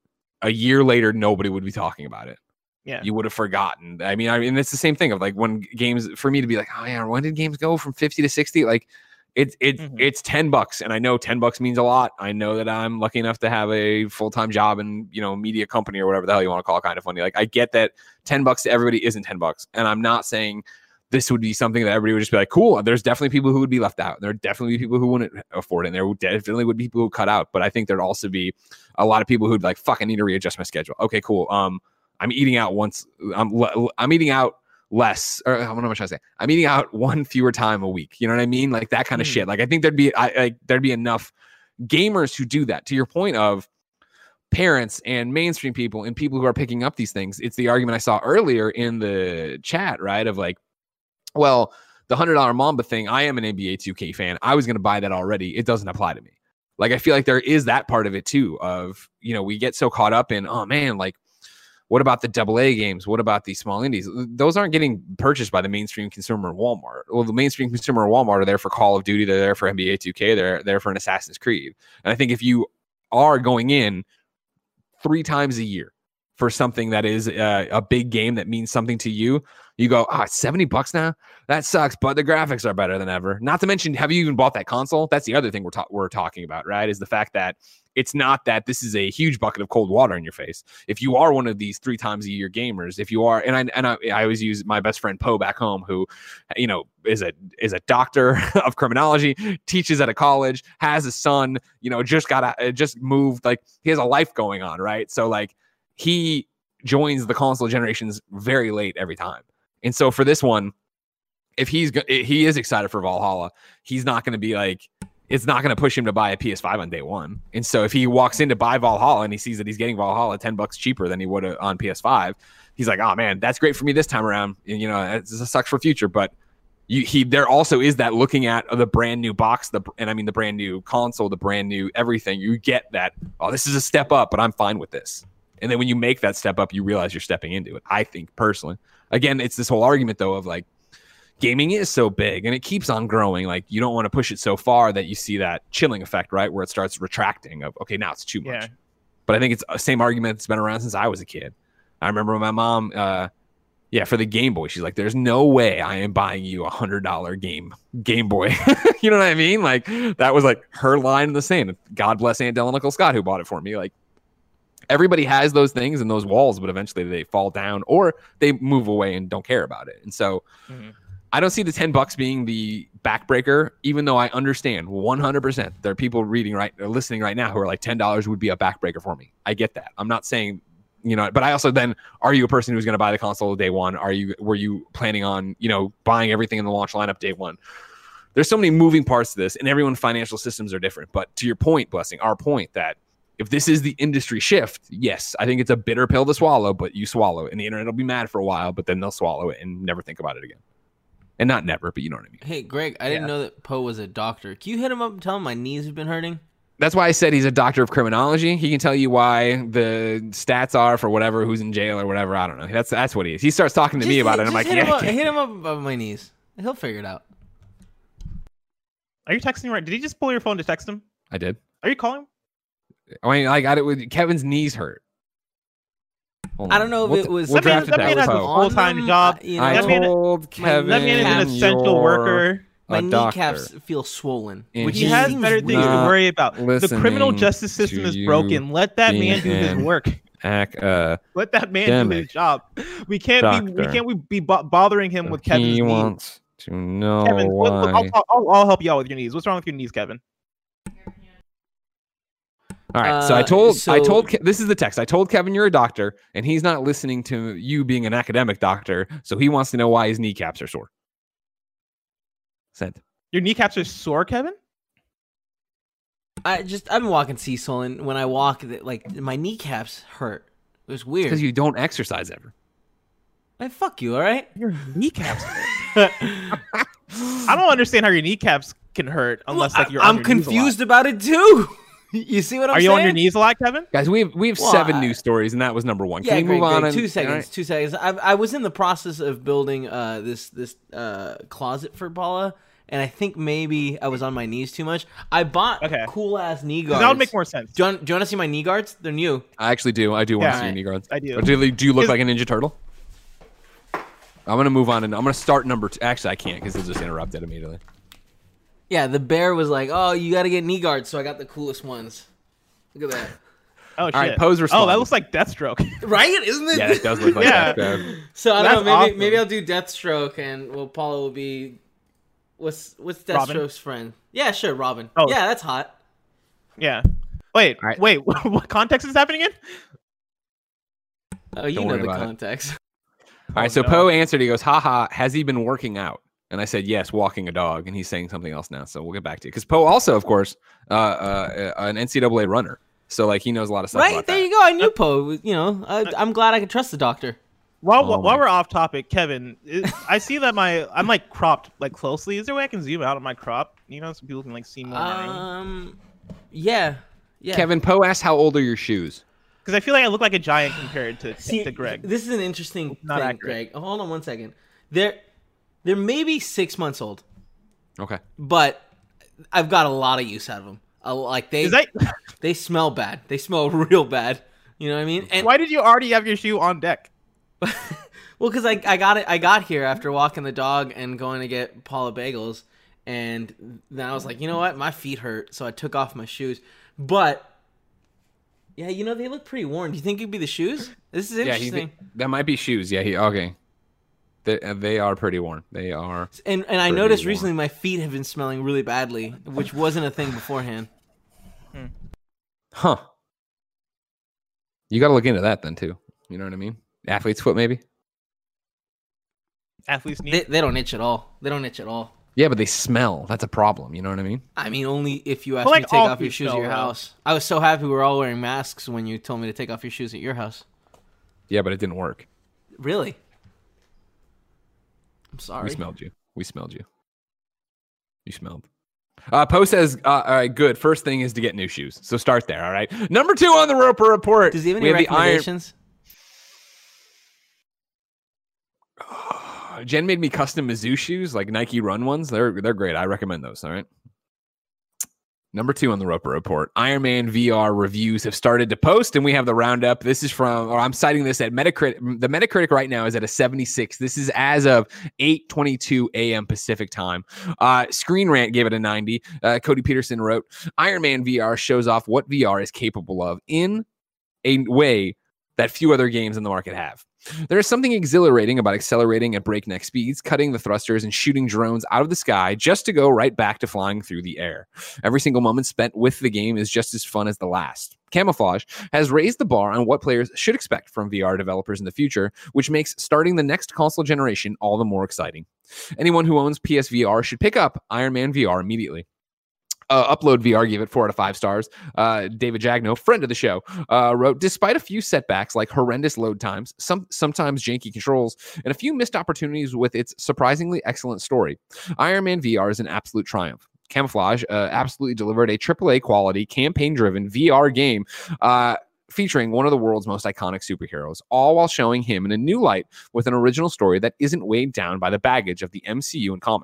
a year later, nobody would be talking about it. Yeah. You would have forgotten. I mean, I mean, it's the same thing of like when games, for me to be like, oh yeah, when did games go from fifty to sixty? Like, It's it's Mhm. it's ten bucks, and I know ten bucks means a lot. I know that I'm lucky enough to have a full time job in, you know, media company or whatever the hell you want to call it. Kind of funny. Like, I get that ten bucks to everybody isn't ten bucks, and I'm not saying this would be something that everybody would just be like, cool. There's definitely people who would be left out. There are definitely people who wouldn't afford it. And there would definitely would be people who cut out. But I think there'd also be a lot of people who'd like, fuck, I need to readjust my schedule. Okay, cool. Um, I'm eating out once. I'm I'm eating out. less, or what am I trying to say? I'm eating out one fewer time a week. You know what I mean? Like that kind of Mm. shit. Like I think there'd be, I like there'd be enough gamers who do that. To your point of parents and mainstream people and people who are picking up these things. It's the argument I saw earlier in the chat, right? Of like, well, the hundred dollar Mamba thing. I am an N B A two K fan. I was going to buy that already. It doesn't apply to me. Like I feel like there is that part of it too. Of, you know, we get so caught up in, oh man, like, what about the double A games? What about these small indies? Those aren't getting purchased by the mainstream consumer in Walmart. Well, the mainstream consumer in Walmart are there for Call of Duty. They're there for N B A two K. They're there for an Assassin's Creed. And I think if you are going in three times a year for something that is uh, a big game that means something to you, you go, ah, oh, it's seventy bucks now? That sucks, but the graphics are better than ever. Not to mention, have you even bought that console? That's the other thing we're, ta- we're talking about, right? Is the fact that it's not that this is a huge bucket of cold water in your face. If you are one of these three times a year gamers, if you are, and I and I, I always use my best friend Poe back home, who, you know, is a is a doctor of criminology, teaches at a college, has a son, you know, just got a, just moved, like he has a life going on, right? So like he joins the console generations very late every time, and so for this one, if he's he is excited for Valhalla, he's not going to be like. It's not going to push him to buy a P S five on day one. And so if he walks in to buy Valhalla and he sees that he's getting Valhalla ten bucks cheaper than he would on P S five, he's like, oh man, that's great for me this time around. And, you know, it sucks for future. But you, he, there also is that looking at the brand new box, the and I mean the brand new console, the brand new everything. You get that, oh, this is a step up, but I'm fine with this. And then when you make that step up, you realize you're stepping into it. I think personally, again, it's this whole argument though of like, gaming is so big and it keeps on growing. Like you don't want to push it so far that you see that chilling effect, right? Where it starts retracting of, okay, now it's too much. Yeah. But I think it's the same argument that's been around since I was a kid. I remember my mom, uh, yeah, for the Game Boy, she's like, there's no way I am buying you a hundred dollar game Game Boy. You know what I mean? Like that was like her line in the sand. God bless Aunt Della Nicole Scott who bought it for me. Like everybody has those things and those walls, but eventually they fall down or they move away and don't care about it. And so mm-hmm. I don't see the ten bucks being the backbreaker, even though I understand one hundred percent there are people reading right or listening right now who are like ten dollars would be a backbreaker for me. I get that. I'm not saying, you know, but I also then, are you a person who's going to buy the console day one? Are you, were you planning on, you know, buying everything in the launch lineup day one? There's so many moving parts to this and everyone's financial systems are different. But to your point, Blessing, our point that if this is the industry shift, yes, I think it's a bitter pill to swallow, but you swallow it and the internet will be mad for a while, but then they'll swallow it and never think about it again. And not never, but you know what I mean. Hey, Greg, I didn't yeah. know that Poe was a doctor. Can you hit him up and tell him my knees have been hurting? That's why I said he's a doctor of criminology. He can tell you why the stats are for whatever, who's in jail or whatever. I don't know. That's that's what he is. He starts talking to just, me about it. And I'm just like, hit yeah. Him up, hit him up about my knees. He'll figure it out. Are you texting right? Did he just pull your phone to text him? I did. Are you calling? I mean, like, I don't, Kevin's knees hurt. I don't know if we'll, it was. We'll that man, that man has a full time job. You know, I told Kevin, that man is an essential worker. My doctor. kneecaps feel swollen. And he has better things to worry about. The criminal justice system is broken. Let that man do his work. Ac- uh, Let that man do his job. We can't doctor. be we can't be bothering him with Kevin's he knees. wants to know Kevin, why. I'll, I'll, I'll help you out with your knees. What's wrong with your knees, Kevin? All right, uh, so I told so, I told this is the text. I told Kevin you're a doctor, and he's not listening to you being an academic doctor, so he wants to know why his kneecaps are sore. Sent. Your kneecaps are sore, Kevin? I just I've been walking Cecil, and when I walk, like my kneecaps hurt. It was weird because you don't exercise ever. Hey, fuck you, all right? Your kneecaps hurt. I don't understand how your kneecaps can hurt unless like you're. I'm on your confused about it too. You see what I'm Are saying? you on your knees a lot, Kevin? Guys, we have we have well, seven I, news stories, and that was number one. Can yeah, we great, move on? Great. And, two seconds. right. Two seconds. I, I was in the process of building uh, this this uh, closet for Paula, and I think maybe I was on my knees too much. I bought okay. cool ass knee guards. That would make more sense. Do you, want, do you want to see my knee guards? They're new. I actually do. I do want yeah, to see right. your knee guards. I do. Or do, do you look like a Ninja Turtle? I'm gonna move on, and I'm gonna start number two. Actually, I can't because they'll just interrupt it immediately. Yeah, the bear was like, "Oh, you got to get knee guards," so I got the coolest ones. Look at that. Oh, shit. All right, Pose Oh, that looks like Deathstroke. Right? Isn't it? Yeah, it does look like yeah. that. So I don't That's know. Maybe awesome. maybe I'll do Deathstroke, and well, Paula will be what's what's Deathstroke's Robin? friend? Yeah, sure, Robin. Oh. Yeah, that's hot. Yeah. Wait, right. wait. What context is happening in? Oh, you Don't know worry the about it. context. All right, Oh, so no. Poe answered. He goes, "Haha, has he been working out?" And I said, "Yes, walking a dog." And he's saying something else now, so we'll get back to it. Because Poe also, of course, uh, uh, an N C double A runner, so like he knows a lot of stuff. Right about there, that. you go. I knew Poe. You know, I, I'm glad I could trust the doctor. While Oh while my- we're off topic, Kevin, it, I see that my I'm like cropped like closely. Is there a way I can zoom out on my crop? You know, so people can like see more. Um, yeah, yeah. Kevin, Poe asked, "How old are your shoes?" Because I feel like I look like a giant compared to See, to Greg. This is an interesting Not thing, accurate. Greg. Hold on one second. They're they're maybe six months old, Okay. but I've got a lot of use out of them. I, like they Is that they smell bad. They smell real bad. You know what I mean? And why did you already have your shoe on deck? well, because I, I got it. I got here after walking the dog and going to get Paula bagels, and then I was like, you know what, my feet hurt, so I took off my shoes. But yeah, you know they look pretty worn. Do you think it'd be the shoes? This is Yeah, interesting. he, that might be shoes. Yeah, he okay. They, uh, they are pretty worn. They are. and and I pretty noticed worn. recently my feet have been smelling really badly, which wasn't a thing beforehand. Huh. You got to look into that then too. You know what I mean? Athlete's foot, maybe. Athlete's knee. They, they don't itch at all. They don't itch at all. Yeah, but they smell. That's a problem. You know what I mean? I mean, only if you asked But, me like, to take all off your feet shoes at smell, your though. house. I was so happy we were all wearing masks when you told me to take off your shoes at your house. Yeah, but it didn't work. Really? I'm sorry. We smelled you. We smelled you. You smelled. Uh, Poe says, uh, all right, good. First thing is to get new shoes. So start there, all right? Number two on the Roper Report. Does he have we any have the iron- recommendations? Jen made me custom Mizzou shoes, like Nike Run ones. They're they're great. I recommend those. All right. Number two on the Roper Report. Iron Man V R reviews have started to post, and we have the roundup. This is from, or I'm citing this at Metacritic. The Metacritic right now is at a seventy-six. This is as of eight twenty-two a.m. Pacific time. Uh, Screen Rant gave it a ninety. Uh, Cody Peterson wrote, Iron Man V R shows off what V R is capable of in a way that few other games in the market have. There is something exhilarating about accelerating at breakneck speeds, cutting the thrusters, and shooting drones out of the sky just to go right back to flying through the air. Every single moment spent with the game is just as fun as the last. Camouflage has raised the bar on what players should expect from V R developers in the future, which makes starting the next console generation all the more exciting. Anyone who owns P S V R should pick up Iron Man V R immediately. Uh, Upload V R gave it four out of five stars. Uh, David Jagno, friend of the show, uh, wrote, despite a few setbacks like horrendous load times, some sometimes janky controls, and a few missed opportunities with its surprisingly excellent story, Iron Man V R is an absolute triumph. Camouflage uh, absolutely delivered a triple A quality, campaign-driven V R game uh, featuring one of the world's most iconic superheroes, all while showing him in a new light with an original story that isn't weighed down by the baggage of the M C U and comics.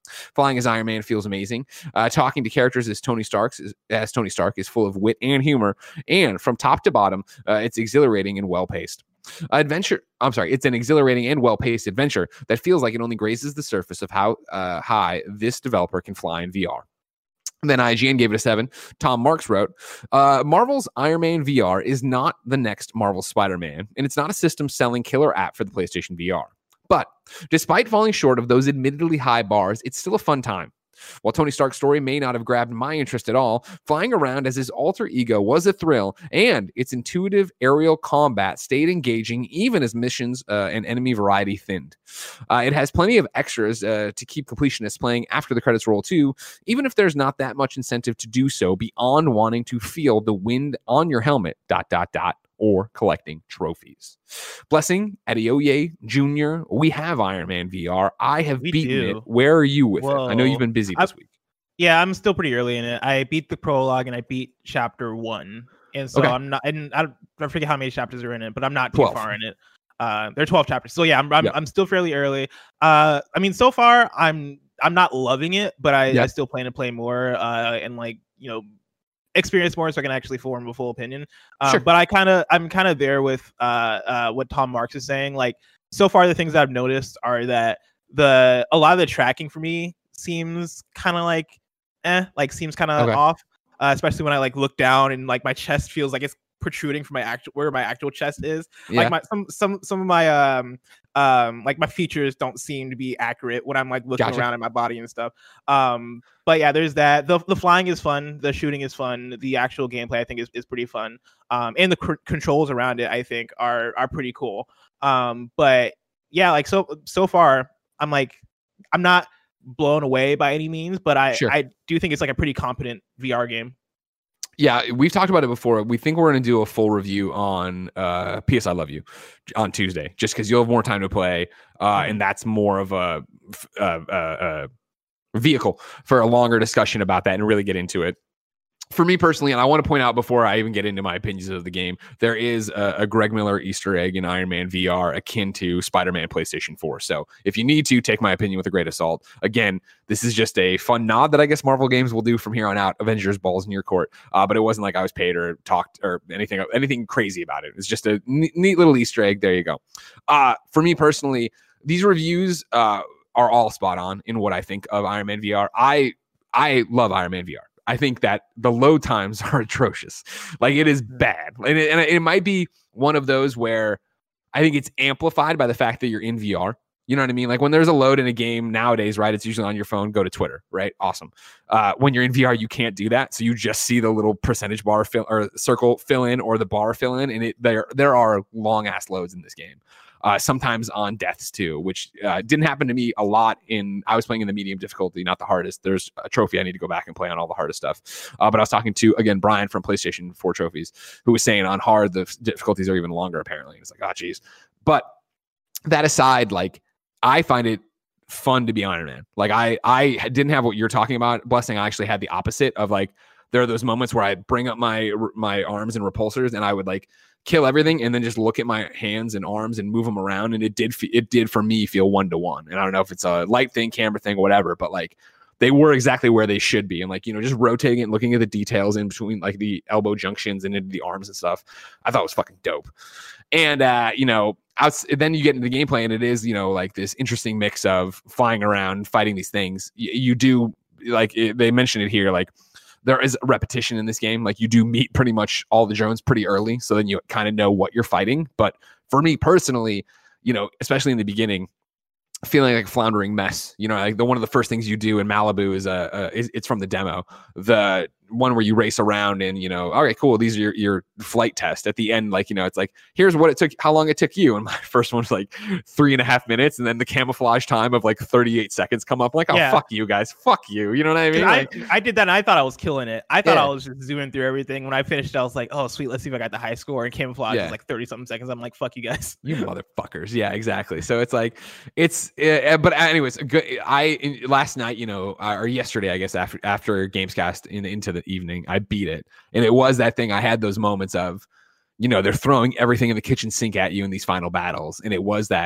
Flying as Iron Man feels amazing. Uh, talking to characters as Tony Stark is, as Tony Stark is full of wit and humor, and from top to bottom, uh, it's exhilarating and well paced. Adventure. I'm sorry. It's an exhilarating and well paced adventure that feels like it only grazes the surface of how uh, high this developer can fly in V R. Then I G N gave it a seven. Tom Marks wrote, uh, Marvel's Iron Man V R is not the next Marvel Spider-Man, and it's not a system-selling killer app for the PlayStation V R. But despite falling short of those admittedly high bars, it's still a fun time. While Tony Stark's story may not have grabbed my interest at all, flying around as his alter ego was a thrill, and its intuitive aerial combat stayed engaging even as missions uh, and enemy variety thinned. Uh, it has plenty of extras uh, to keep completionists playing after the credits roll too, even if there's not that much incentive to do so beyond wanting to feel the wind on your helmet, dot, dot, dot, or collecting trophies. Blessing, Adeoye Junior, we have Iron Man V R. I have We beaten do. it. Where are you with Whoa. it? I know you've been busy this I- week. Yeah, I'm still pretty early in it. I beat the prologue and I beat chapter one, and so Okay. I'm not. And I, don't, I forget how many chapters are in it, but I'm not too twelve. far in it. Uh, there are twelve chapters, so yeah, I'm I'm, Yeah. I'm still fairly early. Uh, I mean, so far I'm I'm not loving it, but I, Yeah. I still plan to play more. Uh, and like you know, experience more so I can actually form a full opinion. Um, Sure. But I kind of I'm kind of there with uh uh what Tom Marks is saying. Like so far, the things that I've noticed are that the a lot of the tracking for me seems kind of like eh, like seems kind of Okay. off. Uh, especially when I like look down and like my chest feels like it's protruding from my actual where my actual chest is. Yeah. Like my some some some of my um um like my features don't seem to be accurate when I'm like looking Gotcha. around at my body and stuff. Um, but yeah, there's that. The the flying is fun. The shooting is fun. The actual gameplay I think is, is pretty fun. Um, and the cr- controls around it I think are are pretty cool. Um, but yeah, like so so far I'm like I'm not blown away by any means, but I Sure. I do think it's like a pretty competent V R game. Yeah, we've talked about it before. We think we're going to do a full review on uh, P S I Love You on Tuesday, just because you'll have more time to play, uh, Mhm. and that's more of a, a, a, a vehicle for a longer discussion about that and really get into it. For me personally, and I want to point out before I even get into my opinions of the game, there is a, a Greg Miller Easter egg in Iron Man V R akin to Spider-Man PlayStation four. So if you need to, take my opinion with a grain of salt. Again, this is just a fun nod that I guess Marvel games will do from here on out. Avengers, balls in your court. Uh, but it wasn't like I was paid or talked or anything anything crazy about it. It's just a neat, neat little Easter egg. There you go. Uh, for me personally, these reviews uh, are all spot on in what I think of Iron Man V R. I I love Iron Man V R. I think that the load times are atrocious. Like it is bad. And it, and it might be one of those where I think it's amplified by the fact that you're in V R. You know what I mean? Like when there's a load in a game nowadays, right? It's usually on your phone. Go to Twitter, right? Awesome. Uh, when you're in V R, you can't do that. So you just see the little percentage bar fill or circle fill in or the bar fill in. And it there, there are long ass loads in this game. Uh, sometimes on deaths too, which uh, didn't happen to me a lot in, I was playing in the medium difficulty, not the hardest. There's a trophy I need to go back and play on all the hardest stuff. Uh, but I was talking to, again, Brian from PlayStation four Trophies, who was saying on hard, the difficulties are even longer apparently. It's like, oh, geez. But that aside, like, I find it fun to be Iron Man. Like I, I didn't have what you're talking about, Blessing. I actually had the opposite of like, there are those moments where I bring up my, my arms and repulsors and I would like kill everything and then just look at my hands and arms and move them around. And it did, it did for me feel one to one. And I don't know if it's a light thing, camera thing, whatever, but like they were exactly where they should be. And like, you know, just rotating and looking at the details in between like the elbow junctions and into the arms and stuff, I thought it was fucking dope. And, uh, you know, outs- then you get into the gameplay and it is, you know, like this interesting mix of flying around, fighting these things. Y- you do like, it, they mentioned it here, like, there is a repetition in this game. Like you do meet pretty much all the drones pretty early. So then you kind of know what you're fighting. But for me personally, you know, especially in the beginning, feeling like a floundering mess, you know, like the one of the first things you do in Malibu is a, uh, is, it's from the demo, the one where you race around and, you know, all right, cool. These are your, your flight test at the end. Like, you know, it's like, here's what it took, how long it took you. And my first one was like three and a half minutes. And then the camouflage time of like thirty-eight seconds come up. I'm like, oh, Yeah. fuck you guys. Fuck you. You know what I mean? I, Like, I did that and I thought I was killing it. I thought Yeah. I was just zooming through everything. When I finished, I was like, oh, sweet. Let's see if I got the high score. And camouflage Yeah. was like thirty something seconds. I'm like, fuck you guys. you motherfuckers. Yeah, exactly. So it's like, it's, uh, but anyways, good. I, in, last night, you know, uh, or yesterday, I guess, after, after Gamescast in, into the evening, I beat it. And it was that thing. I had those moments of, you know, they're throwing everything in the kitchen sink at you in these final battles. And it was that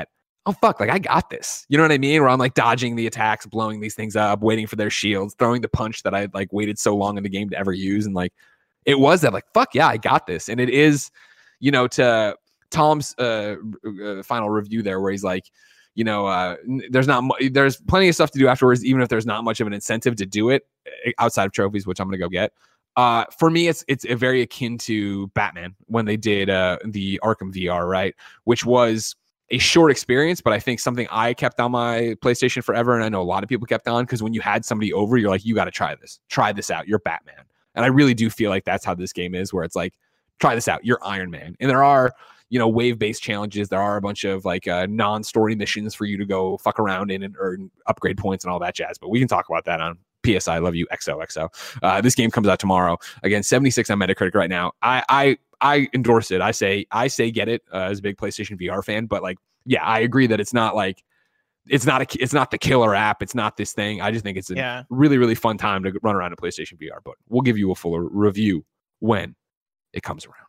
oh fuck, like I got this. You know what I mean? Where I'm like dodging the attacks, blowing these things up, waiting for their shields, throwing the punch that I like waited so long in the game to ever use. And like it was that like, fuck yeah, I got this. And it is, you know, to Tom's uh, uh final review there where he's like, you know, uh, there's not mu- there's plenty of stuff to do afterwards, even if there's not much of an incentive to do it outside of trophies, which I'm gonna go get. Uh, for me, it's it's a very akin to Batman when they did uh, the Arkham V R, right? Which was a short experience, but I think something I kept on my PlayStation forever, and I know a lot of people kept on, because when you had somebody over, you're like, you got to try this, try this out. You're Batman, and I really do feel like that's how this game is, where it's like, try this out. You're Iron Man, and there are, you know, wave-based challenges. There are a bunch of like uh, non-story missions for you to go fuck around in and earn upgrade points and all that jazz. But we can talk about that on P S I. Love you, X O X O. Uh, this game comes out tomorrow. Again, seventy-six on Metacritic right now. I I I endorse it. I say I say get it uh, as a big PlayStation V R fan. But like, yeah, I agree that it's not like it's not a it's not the killer app. It's not this thing. I just think it's a Yeah. really really fun time to run around in PlayStation V R. But we'll give you a fuller review when it comes around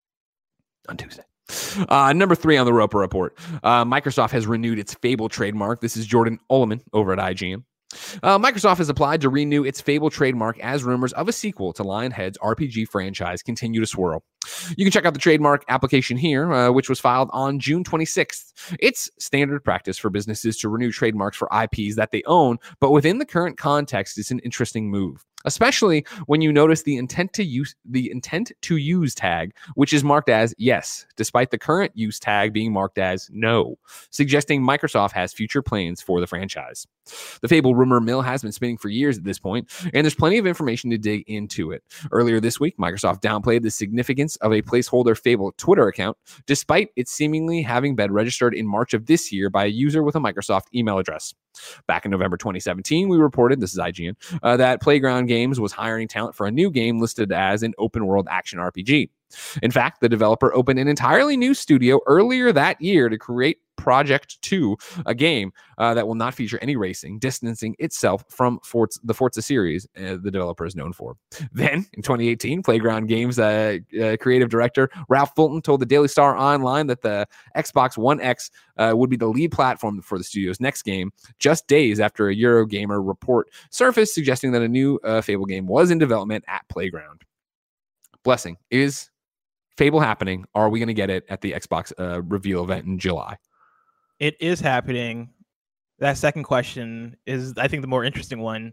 on Tuesday. Uh, number three on the Roper Report. Uh, Microsoft has renewed its Fable trademark. This is Jordan Ullman over at I G N. Uh, Microsoft has applied to renew its Fable trademark as rumors of a sequel to Lionhead's R P G franchise continue to swirl. You can check out the trademark application here, uh, which was filed on June twenty-sixth. It's standard practice for businesses to renew trademarks for I Ps that they own, but within the current context, it's an interesting move, especially when you notice the intent to use the intent to use tag, which is marked as yes, despite the current use tag being marked as no, suggesting Microsoft has future plans for the franchise. The Fable rumor mill has been spinning for years at this point, and there's plenty of information to dig into it. Earlier this week, Microsoft downplayed the significance of a placeholder Fable Twitter account, despite it seemingly having been registered in March of this year by a user with a Microsoft email address. Back in November twenty seventeen, we reported, this is I G N, uh, that Playground Games was hiring talent for a new game listed as an open world action R P G. In fact, the developer opened an entirely new studio earlier that year to create Project two, a game uh, that will not feature any racing, distancing itself from Forza, the Forza series uh, the developer is known for. Then, in twenty eighteen, Playground Games uh, uh, creative director Ralph Fulton told the Daily Star Online that the Xbox One X uh, would be the lead platform for the studio's next game, just days after a Eurogamer report surfaced suggesting that a new uh, Fable game was in development at Playground. Blessing, is Fable happening? Are we going to get it at the Xbox uh, reveal event in July? It is happening. That second question is, I think, the more interesting one.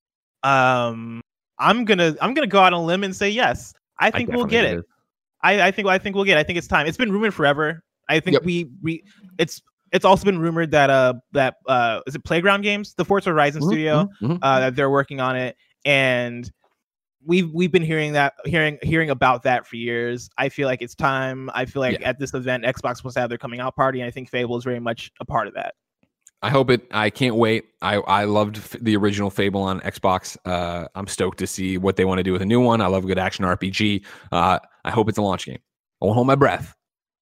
Um, I'm gonna I'm gonna go out on a limb and say yes. I think I we'll get it. I, I think I think we'll get it. I think it's time. It's been rumored forever. I think yep. we we it's it's also been rumored that uh that uh is it Playground Games, the Forza Horizon mm-hmm, studio, mm-hmm. uh that they're working on it, and we've we've been hearing that hearing hearing about that for years. I feel like it's time. I feel like yeah. at this event, Xbox will have their coming out party, and I think Fable is very much a part of that. I hope it. I can't wait. I, I loved f- the original Fable on Xbox. Uh, I'm stoked to see what they want to do with a new one. I love a good action R P G. Uh, I hope it's a launch game. I won't hold my breath.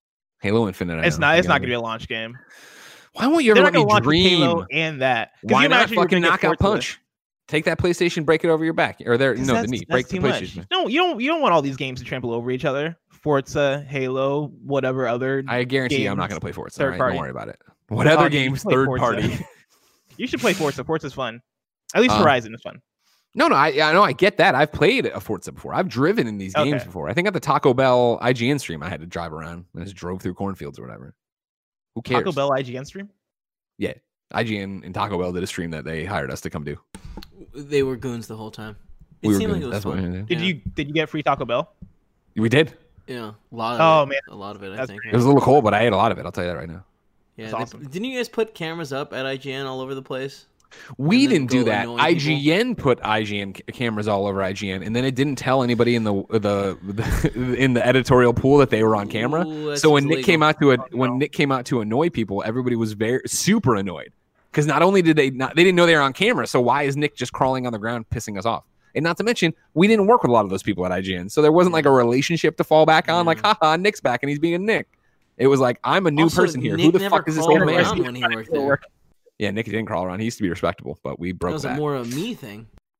Halo Infinite. It's not. It's not going to be a launch game. Why won't you ever let me dream? Halo and that. Why not fucking knockout punch? Take that PlayStation, break it over your back, or there. No, the knee. Break the PlayStation. No, you don't. You don't want all these games to trample over each other. Forza, Halo, whatever other. I guarantee games, you, I'm not going to play Forza. Right? Don't worry about it. What other oh, games? Third Forza. Party. You should play Forza. Forza's fun. At least uh, Horizon is fun. No, no, I, I know, I get that. I've played a Forza before. I've driven in these games okay. before. I think at the Taco Bell I G N stream, I had to drive around. I just drove through cornfields or whatever. Who cares? Taco Bell I G N stream? Yeah, I G N and Taco Bell did a stream that they hired us to come do. They were goons the whole time. It we seemed were like it was That's fun. What did yeah. you did you get free Taco Bell? We did. Yeah, a lot of oh it. man, a lot of it. That's I think it was a little cold, but I ate a lot of it. I'll tell you that right now. Yeah, awesome. they, didn't you guys put cameras up at I G N all over the place? We didn't do that. I G N people? put I G N cameras all over I G N, and then it didn't tell anybody in the the, the in the editorial pool that they were on camera. Ooh, so when illegal. Nick came out to a, when Nick came out to annoy people, everybody was very super annoyed because not only did they not they didn't know they were on camera. So why is Nick just crawling on the ground pissing us off? And not to mention, we didn't work with a lot of those people at I G N, so there wasn't like a relationship to fall back on. Yeah. Like, haha, Nick's back and he's being Nick. It was like, I'm a new also, person here. Nick Who the fuck is this old man? When he worked there. Yeah, Nick didn't crawl around. He used to be respectable, but we broke that. Was that. It more a me thing.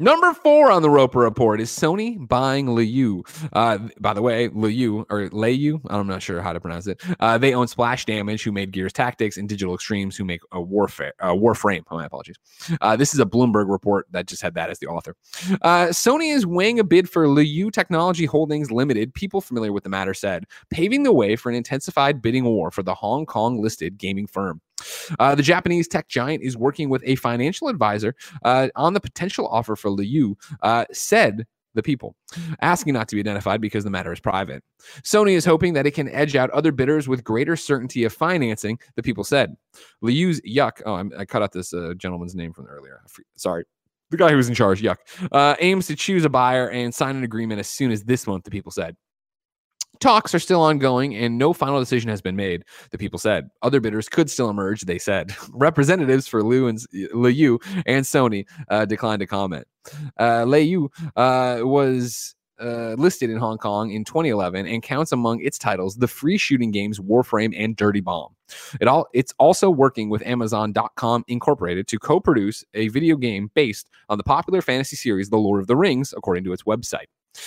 Number four on the Roper Report is Sony buying Liu. Uh, by the way, Liu or Liu, I'm not sure how to pronounce it. Uh, they own Splash Damage, who made Gears Tactics, and Digital Extremes, who make a Warfare, uh, Warframe. Oh, my apologies. Uh, this is a Bloomberg report that just had that as the author. Uh, Sony is weighing a bid for Liu Technology Holdings Limited. People familiar with the matter said, paving the way for an intensified bidding war for the Hong Kong-listed gaming firm. Uh, the Japanese tech giant is working with a financial advisor uh, on the potential offer for Liu, uh, said the people, asking not to be identified because the matter is private. Sony is hoping that it can edge out other bidders with greater certainty of financing, the people said. Liu's Yuck, oh, I'm, I cut out this uh, gentleman's name from earlier. Sorry. The guy who was in charge, Yuck, uh, aims to choose a buyer and sign an agreement as soon as this month, the people said. Talks are still ongoing and no final decision has been made, the people said. Other bidders could still emerge, they said. Representatives for Liu and, Liu and Sony uh, declined to comment. Uh, Liu uh, was uh, listed in Hong Kong in twenty eleven and counts among its titles the free shooting games Warframe and Dirty Bomb. It all, it's also working with Amazon dot com Incorporated to co-produce a video game based on the popular fantasy series The Lord of the Rings, according to its website.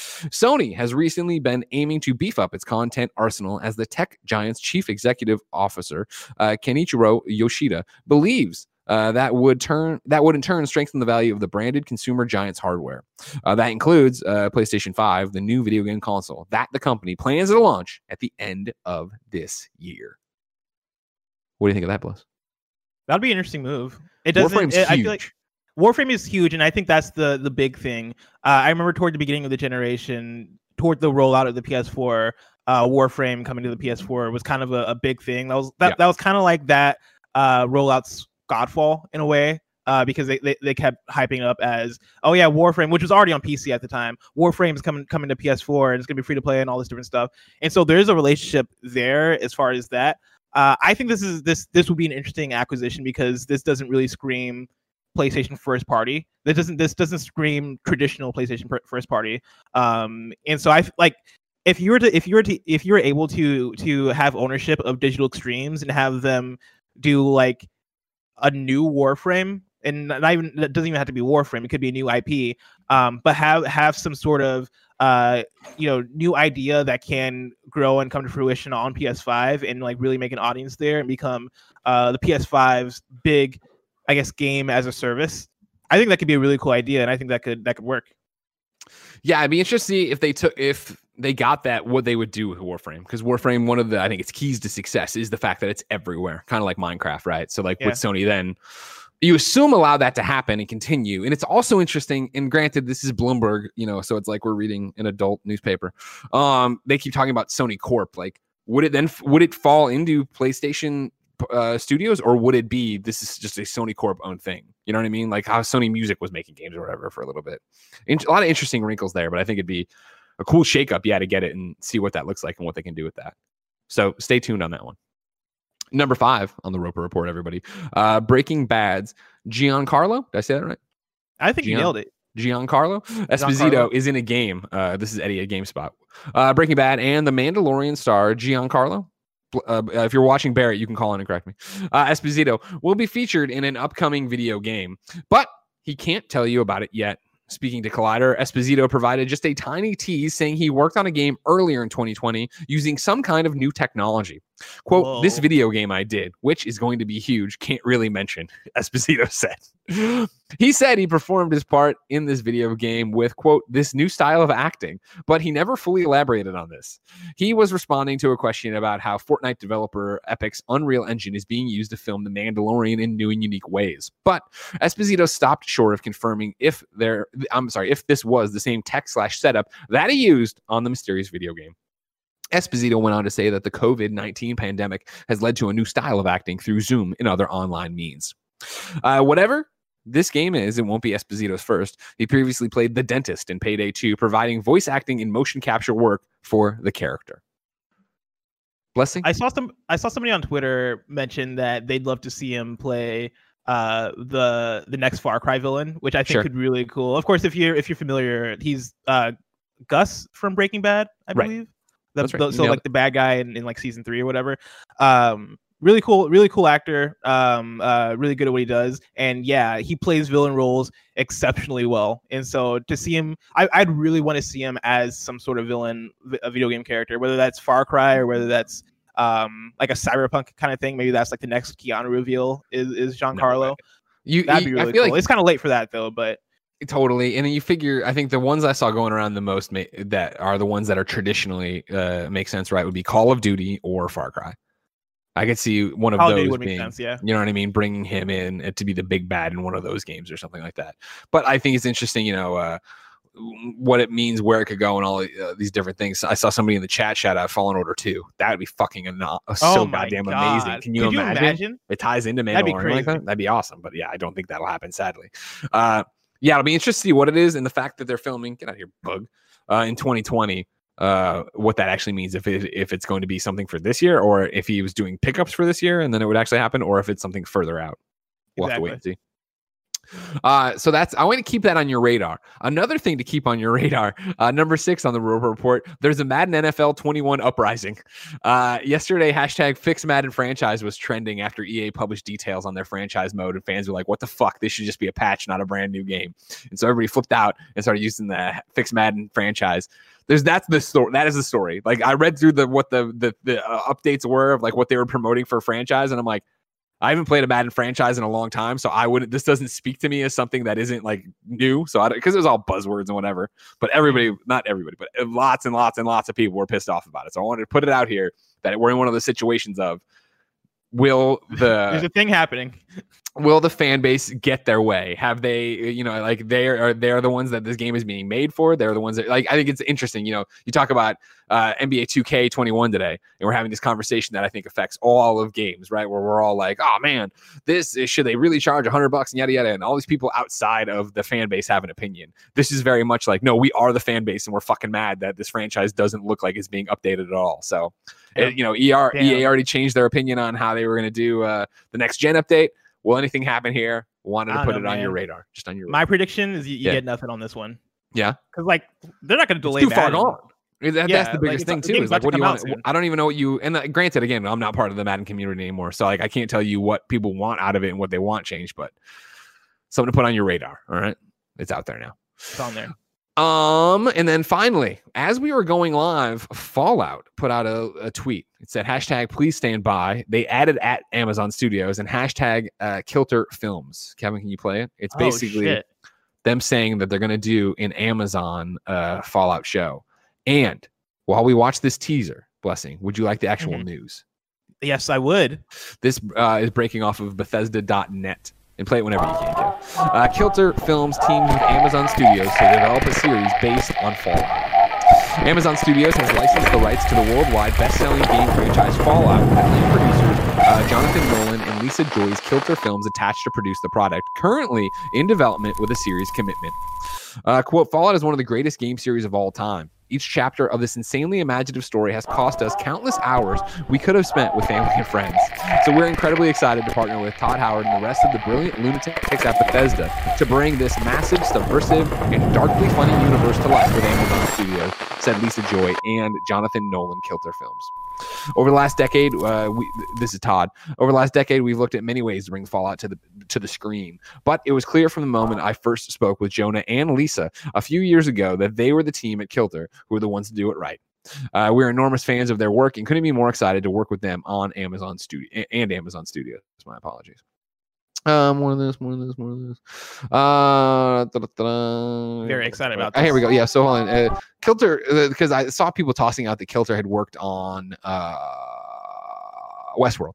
Sony has recently been aiming to beef up its content arsenal as the tech giant's chief executive officer, uh, Kenichiro Yoshida, believes uh, that would turn that would in turn strengthen the value of the branded consumer giant's hardware. Uh, that includes uh, PlayStation five, the new video game console that the company plans to launch at the end of this year. What do you think of that, Bliss? That'd be an interesting move. It doesn't. Warframe's it, huge. I feel like Warframe is huge, and I think that's the the big thing. Uh, I remember toward the beginning of the generation, toward the rollout of the P S four, uh, Warframe coming to the P S four was kind of a, a big thing. That was that, yeah. that was kind of like that uh, rollout's Godfall in a way, uh, because they, they they kept hyping it up as, oh yeah, Warframe, which was already on P C at the time. Warframe is coming coming to P S four, and it's gonna be free to play and all this different stuff. And so there's a relationship there as far as that. Uh, I think this is this this would be an interesting acquisition because this doesn't really scream PlayStation first party. This doesn't this doesn't scream traditional PlayStation first party. Um, and so I like if you were to if you were to if you were able to to have ownership of Digital Extremes and have them do like a new Warframe, and not even it doesn't even have to be Warframe. It could be a new I P. Um, but have have some sort of uh you know new idea that can grow and come to fruition on P S five and like really make an audience there and become uh the P S five's big, I guess, game as a service. I think that could be a really cool idea, and I think that could that could work. Yeah, I'd be interested to see if they took if they got that, what they would do with Warframe, because Warframe, one of the I think its keys to success is the fact that it's everywhere, kind of like Minecraft, right? So like yeah. with Sony, then you assume allow that to happen and continue. And it's also interesting, and granted, this is Bloomberg, you know, so it's like we're reading an adult newspaper. Um, they keep talking about Sony Corp. Like, would it then would it fall into PlayStation uh, Studios, or would it be this is just a Sony Corp owned thing? You know what I mean? Like how Sony Music was making games or whatever for a little bit. In- a lot of interesting wrinkles there, but I think it'd be a cool shakeup, yeah, to get it and see what that looks like and what they can do with that. So stay tuned on that one. Number five on the Roper Report, everybody. Uh, Breaking Bad's Giancarlo. Did I say that right? I think Gian- you nailed it. Giancarlo Esposito Giancarlo. is in a game. Uh, this is Eddie at GameSpot. Uh, Breaking Bad and the Mandalorian star Giancarlo. Uh, if you're watching Barrett, you can call in and correct me. Uh, Esposito will be featured in an upcoming video game, but he can't tell you about it yet. Speaking to Collider, Esposito provided just a tiny tease saying he worked on a game earlier in twenty twenty using some kind of new technology. Quote, Whoa. This video game I did, which is going to be huge, can't really mention, Esposito said. He said he performed his part in this video game with, quote, this new style of acting, but he never fully elaborated on this. He was responding to a question about how Fortnite developer Epic's Unreal Engine is being used to film The Mandalorian in new and unique ways. But Esposito stopped short of confirming if there, I'm sorry, if this was the same tech slash setup that he used on the mysterious video game. Esposito went on to say that the COVID nineteen pandemic has led to a new style of acting through Zoom and other online means. Uh, whatever this game is, it won't be Esposito's first. He previously played the dentist in Payday two, providing voice acting and motion capture work for the character. Blessing? I saw some. I saw somebody on Twitter mention that they'd love to see him play uh, the the next Far Cry villain, which I think sure. could be really cool. Of course, if you're if you're familiar, he's uh, Gus from Breaking Bad, I believe. Right. The, That's right. the, so like it. the bad guy in, in like season three or whatever. Um, really cool, really cool actor. Um, uh, really good at what he does, and yeah, he plays villain roles exceptionally well. And so to see him, I, I'd really want to see him as some sort of villain, a video game character, whether that's Far Cry or whether that's um like a cyberpunk kind of thing. Maybe that's like the next Keanu reveal is is Giancarlo. No you, That'd you, be really I feel cool. like It's kind of late for that though, but. Totally. And then you figure, I think the ones I saw going around the most ma- that are the ones that are traditionally uh, make sense, right, would be Call of Duty or Far Cry. I could see one of Call those of Duty would being, make sense, yeah. You know what I mean? Bringing him in to be the big bad in one of those games or something like that. But I think it's interesting, you know, uh, what it means, where it could go, and all uh, these different things. I saw somebody in the chat shout out Fallen Order two. That would be fucking eno- so oh goddamn God. amazing. Can you, Could imagine? you imagine? It ties into That'd be Mandalorian crazy. like that? That'd be awesome. But yeah, I don't think that'll happen, sadly. Uh, Yeah, it'll be interesting to see what it is, and the fact that they're filming, get out of here, bug, uh, in twenty twenty, uh, what that actually means, if it, if it's going to be something for this year, or if he was doing pickups for this year and then it would actually happen, or if it's something further out. We'll exactly. have to wait and see. Uh, so that's, I want to keep that on your radar. Another thing to keep on your radar, uh, number six on the Roper Report, there's a Madden N F L twenty-one uprising. Uh, yesterday, hashtag Fix Madden Franchise was trending after E A published details on their franchise mode, and fans were like, what the fuck? This should just be a patch, not a brand new game. And so everybody flipped out and started using the Fix Madden Franchise. There's that's the story. That is the story. Like, I read through the what the the, the uh, updates were of like what they were promoting for franchise, and I'm like, I haven't played a Madden franchise in a long time, so I wouldn't. This doesn't speak to me as something that isn't like new. So I because it was all buzzwords and whatever. But everybody, not everybody, but lots and lots and lots of people were pissed off about it. So I wanted to put it out here that we're in one of those situations of will the there's a thing happening. Will the fan base get their way? Have they, you know, like they are they're the ones that this game is being made for. They're the ones that, like, I think it's interesting. You know, you talk about uh, N B A two K twenty-one today, and we're having this conversation that I think affects all of games, right? Where we're all like, oh man, this is, should they really charge a hundred bucks and yada yada, and all these people outside of the fan base have an opinion. This is very much like, no, we are the fan base, and we're fucking mad that this franchise doesn't look like it's being updated at all. So, yeah. it, you know, E R, E A already changed their opinion on how they were going to do uh, the next gen update. Will anything happen here? Wanted to put know, it man. on your radar, just on your. My radar. prediction is you, you yeah. get nothing on this one. Yeah, because like they're not going to delay. It's too Madden. far gone. That, yeah, that's the biggest like, thing too. Is like, what do you want? I don't even know what you. And uh, granted, again, I'm not part of the Madden community anymore, so like I can't tell you what people want out of it and what they want changed. But something to put on your radar. All right, it's out there now. It's on there. Um, and then finally, as we were going live, Fallout put out a, a tweet. It said hashtag please stand by. They added at Amazon Studios and hashtag uh, Kilter Films. Kevin, can you play it? It's basically oh, them saying that they're going to do an Amazon uh, Fallout show. And while we watch this teaser, Blessing, would you like the actual mm-hmm. news? Yes, I would. This uh, is breaking off of Bethesda dot net. And play it whenever you can, do. Uh, Kilter Films teamed with Amazon Studios to develop a series based on Fallout. Amazon Studios has licensed the rights to the worldwide best-selling game franchise Fallout, with lead producers uh, Jonathan Nolan and Lisa Joy's Kilter Films attached to produce the product, currently in development with a series commitment. Uh, quote, Fallout is one of the greatest game series of all time. Each chapter of this insanely imaginative story has cost us countless hours we could have spent with family and friends. So we're incredibly excited to partner with Todd Howard and the rest of the brilliant lunatics at Bethesda to bring this massive, subversive, and darkly funny universe to life with Amazon Studios, said Lisa Joy and Jonathan Nolan, Kilter Films. Over the last decade, uh, we, this is Todd. Over the last decade, we've looked at many ways to bring Fallout to the to the screen. But it was clear from the moment I first spoke with Jonah and Lisa a few years ago that they were the team at Kilter who were the ones to do it right. Uh, we're enormous fans of their work and couldn't be more excited to work with them on Amazon Studio and Amazon Studios. My apologies. Um, more of this, more of this, more of this. Uh, da, da, da. Very excited about this. Uh, here we go. Yeah, so hold on. Uh, Kilter, uh, because I saw people tossing out that Kilter had worked on uh, Westworld.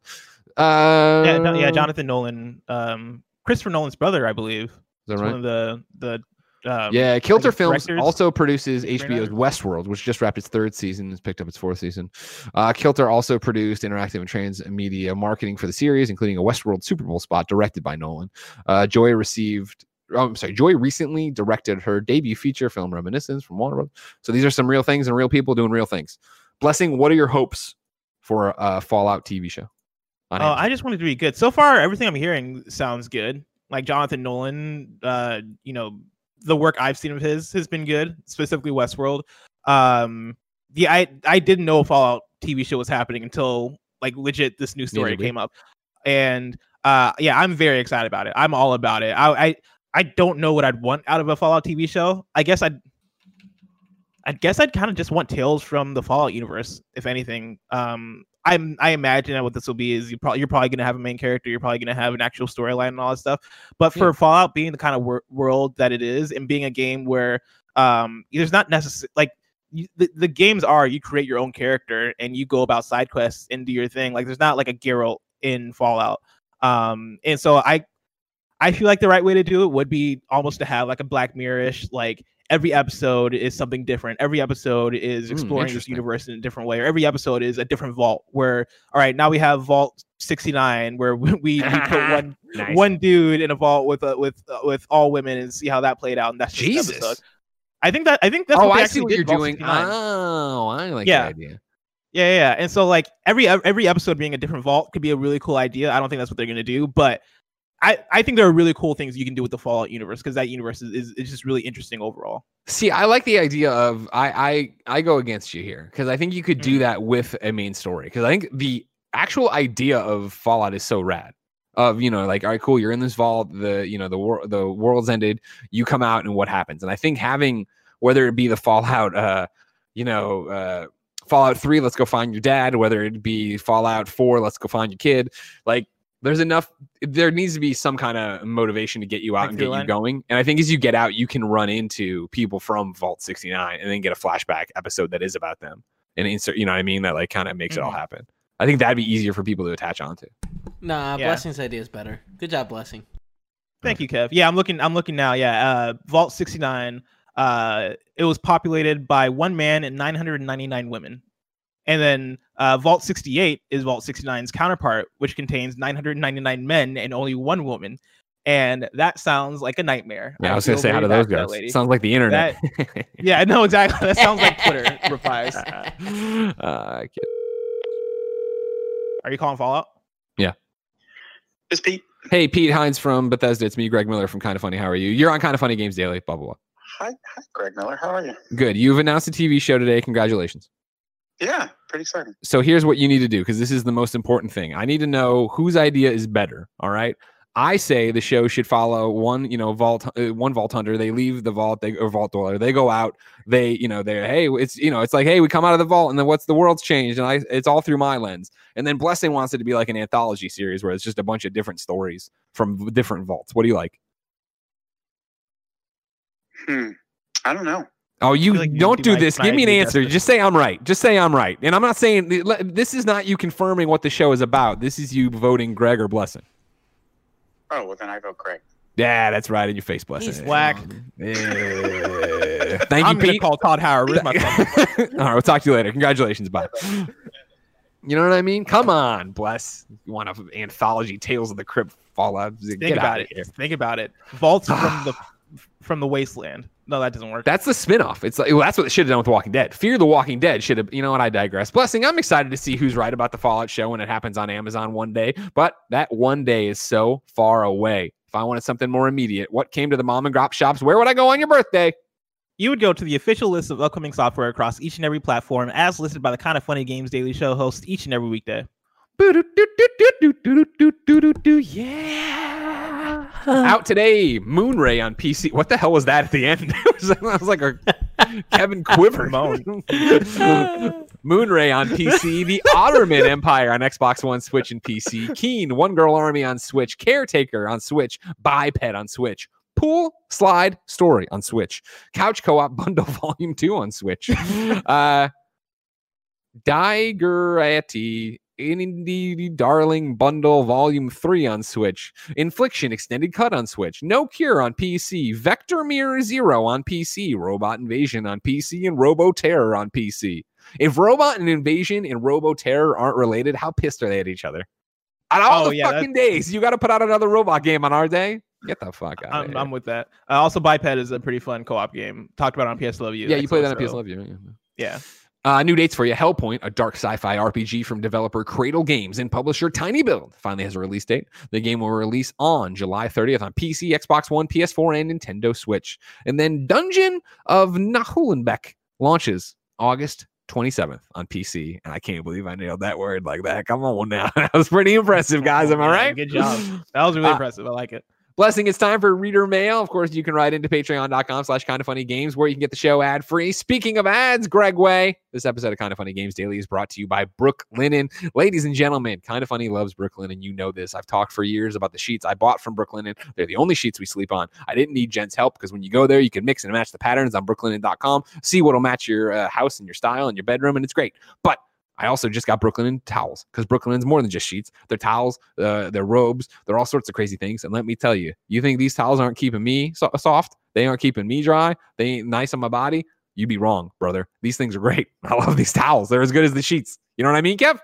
Uh, yeah, no, yeah, Jonathan Nolan, um, Christopher Nolan's brother, I believe. Is that right? One of the the. Um, yeah, Kilter Films directors. also produces H B O's Westworld, which just wrapped its third season and has picked up its fourth season. Uh, Kilter also produced interactive and transmedia marketing for the series, including a Westworld Super Bowl spot directed by Nolan. Uh, Joy received, oh, I'm sorry, Joy recently directed her debut feature film, Reminiscence, from Warner Bros. So these are some real things and real people doing real things. Blessing, what are your hopes for a Fallout T V show? Oh, I just want it to be good. So far, everything I'm hearing sounds good. Like Jonathan Nolan, uh, you know, the work I've seen of his has been good, specifically Westworld. Um, yeah, I I didn't know a Fallout T V show was happening until like legit this new story Neither came up. And uh, yeah, I'm very excited about it. I'm all about it. I, I I don't know what I'd want out of a Fallout T V show. I guess I'd I guess I'd kind of just want Tales from the Fallout universe, if anything. Um, I'm I imagine that what this will be is you probably you're probably gonna have a main character, you're probably gonna have an actual storyline and all that stuff. But for yeah. Fallout being the kind of wor- world that it is, and being a game where um, there's not necessarily like you, the the games are you create your own character and you go about side quests and do your thing. Like there's not like a Geralt in Fallout. Um, and so I I feel like the right way to do it would be almost to have like a Black Mirror-ish, like every episode is something different. Every episode is exploring mm, this universe in a different way, or every episode is a different vault where, all right, now we have Vault sixty-nine where we, we put one nice. one dude in a vault with uh, with uh, with all women and see how that played out. And that's just Jesus. An episode. I think that I think that's oh, what they I actually see what did you're Vault doing. sixty-nine. Oh, I like yeah. that idea. Yeah, yeah, and so like every every episode being a different vault could be a really cool idea. I don't think that's what they're gonna do, but I, I think there are really cool things you can do with the Fallout universe because that universe is, is, is just really interesting overall. See, I like the idea of I I, I go against you here because I think you could do mm-hmm. that with a main story because I think the actual idea of Fallout is so rad. Of you know like all right cool you're in this vault the you know the war the world's ended you come out and what happens and I think having whether it be the Fallout uh you know uh. Fallout three, let's go find your dad, whether it be Fallout four, let's go find your kid. Like, there's enough, there needs to be some kind of motivation to get you out like and get line. you going. And I think as you get out, you can run into people from Vault sixty-nine and then get a flashback episode that is about them and insert, you know what I mean? That like kind of makes mm-hmm. it all happen. I think that'd be easier for people to attach onto. Nah, yeah. Blessing's idea is better. Good job, Blessing. Thank you, Kev. Yeah, I'm looking, I'm looking now. Yeah, uh, Vault sixty-nine. Uh, it was populated by one man and nine hundred ninety-nine women. And then uh, Vault sixty-eight is Vault sixty-nine's counterpart, which contains nine hundred ninety-nine men and only one woman. And that sounds like a nightmare. Yeah, I, I was going to say, how do those go? Sounds like the internet. That, yeah, no, exactly. That sounds like Twitter replies. Uh, Are you calling Fallout? Yeah. It's Pete. Hey, Pete Hines from Bethesda. It's me, Greg Miller from Kind of Funny. How are you? You're on Kind of Funny Games Daily. Blah, blah, blah. Hi, hi, Greg Miller. How are you? Good. You've announced a T V show today. Congratulations. Yeah, pretty exciting. So here's what you need to do, because this is the most important thing. I need to know whose idea is better. All right. I say the show should follow one, you know, vault, uh, one vault hunter. They leave the vault, they or vault dweller. They go out. They, you know, they're hey, it's you know, it's like hey, we come out of the vault, and then what's the world's changed, and I, it's all through my lens. And then Blessing wants it to be like an anthology series where it's just a bunch of different stories from different vaults. What do you like? Hmm, I don't know. Oh, you like don't do my, this. my Give me an answer. desperate. Just say I'm right. Just say I'm right. And I'm not saying this is not you confirming what the show is about. This is you voting Greg or Blessing. Oh, well, then I vote Greg. Yeah, that's right in your face, Blessing. He's whack. Yeah. Thank I'm you, Pete. Call Todd Howard. Where's my phone? All right, we'll talk to you later. Congratulations. Bye. You know what I mean? Come on, Bless. You want an anthology Tales of the Crypt Fallout? Think Get about out it. Here. Think about it. Vaults from the from the wasteland. No, that doesn't work. That's the spinoff. It's like well, that's what it should have done with The Walking Dead. Fear the Walking Dead should have. You know what? I digress. Blessing. I'm excited to see who's right about the Fallout show when it happens on Amazon one day. But that one day is so far away. If I wanted something more immediate, what came to the mom and grop shops? Where would I go on your birthday? You would go to the official list of upcoming software across each and every platform, as listed by the Kind of Funny Games Daily Show host each and every weekday. Yeah. Out today, Moonray on P C. What the hell was that at the end? It was like, it was like a Kevin Quiver moan. Moonray on P C, The Ottoman Empire on Xbox One, Switch, and P C. Keen, One Girl Army on Switch. Caretaker on Switch. Biped on Switch. Pool Slide Story on Switch. Couch Co-op Bundle Volume two on Switch. uh, Digerati Indie Darling Bundle Volume three on Switch. Infliction Extended Cut on Switch. No Cure on P C. Vector Mirror Zero on P C. Robot Invasion on P C. And Robo Terror on P C. If Robot and Invasion and Robo Terror aren't related, how pissed are they at each other? On all oh, the yeah, fucking days, you got to put out another robot game on our day? Get the fuck out I'm, of here. I'm with that. Uh, also, Biped is a pretty fun co-op game. Talked about it on P S Love You. Yeah, you played that on so. P S Love You. Yeah. yeah. Uh, new dates for you. Hellpoint, a dark sci-fi R P G from developer Cradle Games and publisher Tiny Build, finally has a release date. The game will release on July thirtieth on P C, Xbox One, P S four, and Nintendo Switch. And then Dungeon of Nahulenbeck launches August twenty-seventh on P C, and I can't believe I nailed that word like that. Come on now. That was pretty impressive, guys. Am I right? Good job. That was really uh, impressive. I like it. Blessing, it's time for reader mail. Of course, you can write into patreon.com slash kind of funny games where you can get the show ad free. Speaking of ads, Greg Way, this episode of Kind of Funny Games Daily is brought to you by Brooklinen. Ladies and gentlemen, Kind of Funny loves Brooklinen. You know this. I've talked for years about the sheets I bought from Brooklinen. They're the only sheets we sleep on. I didn't need Jen's help because when you go there, you can mix and match the patterns on brooklinen dot com, see what'll match your uh, house and your style and your bedroom, and it's great. But I also just got Brooklinen towels because Brooklinen's more than just sheets. They're towels, uh, they're robes, they're all sorts of crazy things. And let me tell you, you think these towels aren't keeping me so- soft? They aren't keeping me dry? They ain't nice on my body? You'd be wrong, brother. These things are great. I love these towels. They're as good as the sheets. You know what I mean, Kev?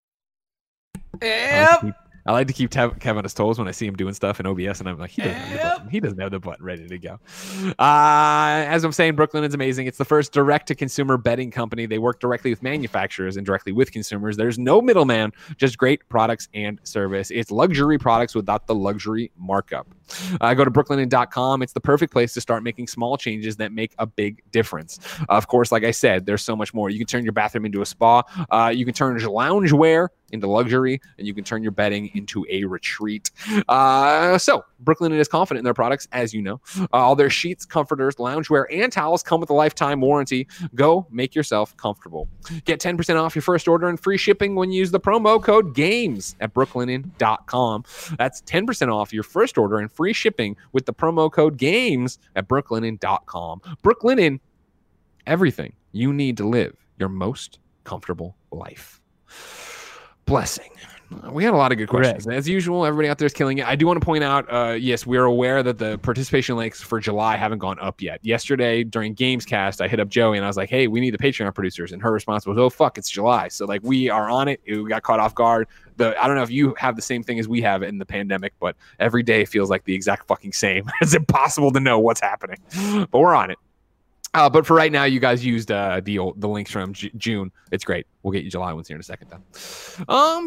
Yep. I like to keep Tev- Kevin on his toes when I see him doing stuff in O B S, and I'm like, he doesn't, have, the Yep. button. He doesn't have the button ready to go. Uh, as I'm saying, Brooklinen is amazing. It's the first direct-to-consumer bedding company. They work directly with manufacturers and directly with consumers. There's no middleman, just great products and service. It's luxury products without the luxury markup. Uh, go to brooklinen dot com. It's the perfect place to start making small changes that make a big difference. Uh, of course, like I said, there's so much more. You can turn your bathroom into a spa. Uh, you can turn loungewear into luxury, and you can turn your bedding into a retreat. Uh, so, Brooklinen is confident in their products, as you know. Uh, all their sheets, comforters, loungewear, and towels come with a lifetime warranty. Go make yourself comfortable. Get ten percent off your first order and free shipping when you use the promo code GAMES at brooklinen dot com. That's ten percent off your first order and free shipping with the promo code GAMES at brooklinen dot com. Brooklinen, everything you need to live your most comfortable life. Blessing. We had a lot of good questions. As usual, everybody out there is killing it. I do want to point out, uh, yes, we're aware that the participation links for July haven't gone up yet. Yesterday during Gamescast, I hit up Joey and I was like, hey, we need the Patreon producers. And her response was, oh, fuck, it's July. So, like, we are on it. We got caught off guard. The I don't know if you have the same thing as we have in the pandemic, but every day feels like the exact fucking same. It's impossible to know what's happening. But we're on it. Uh, but for right now, you guys used uh, the old, the links from J- June. It's great. We'll get you July ones here in a second, though. Um,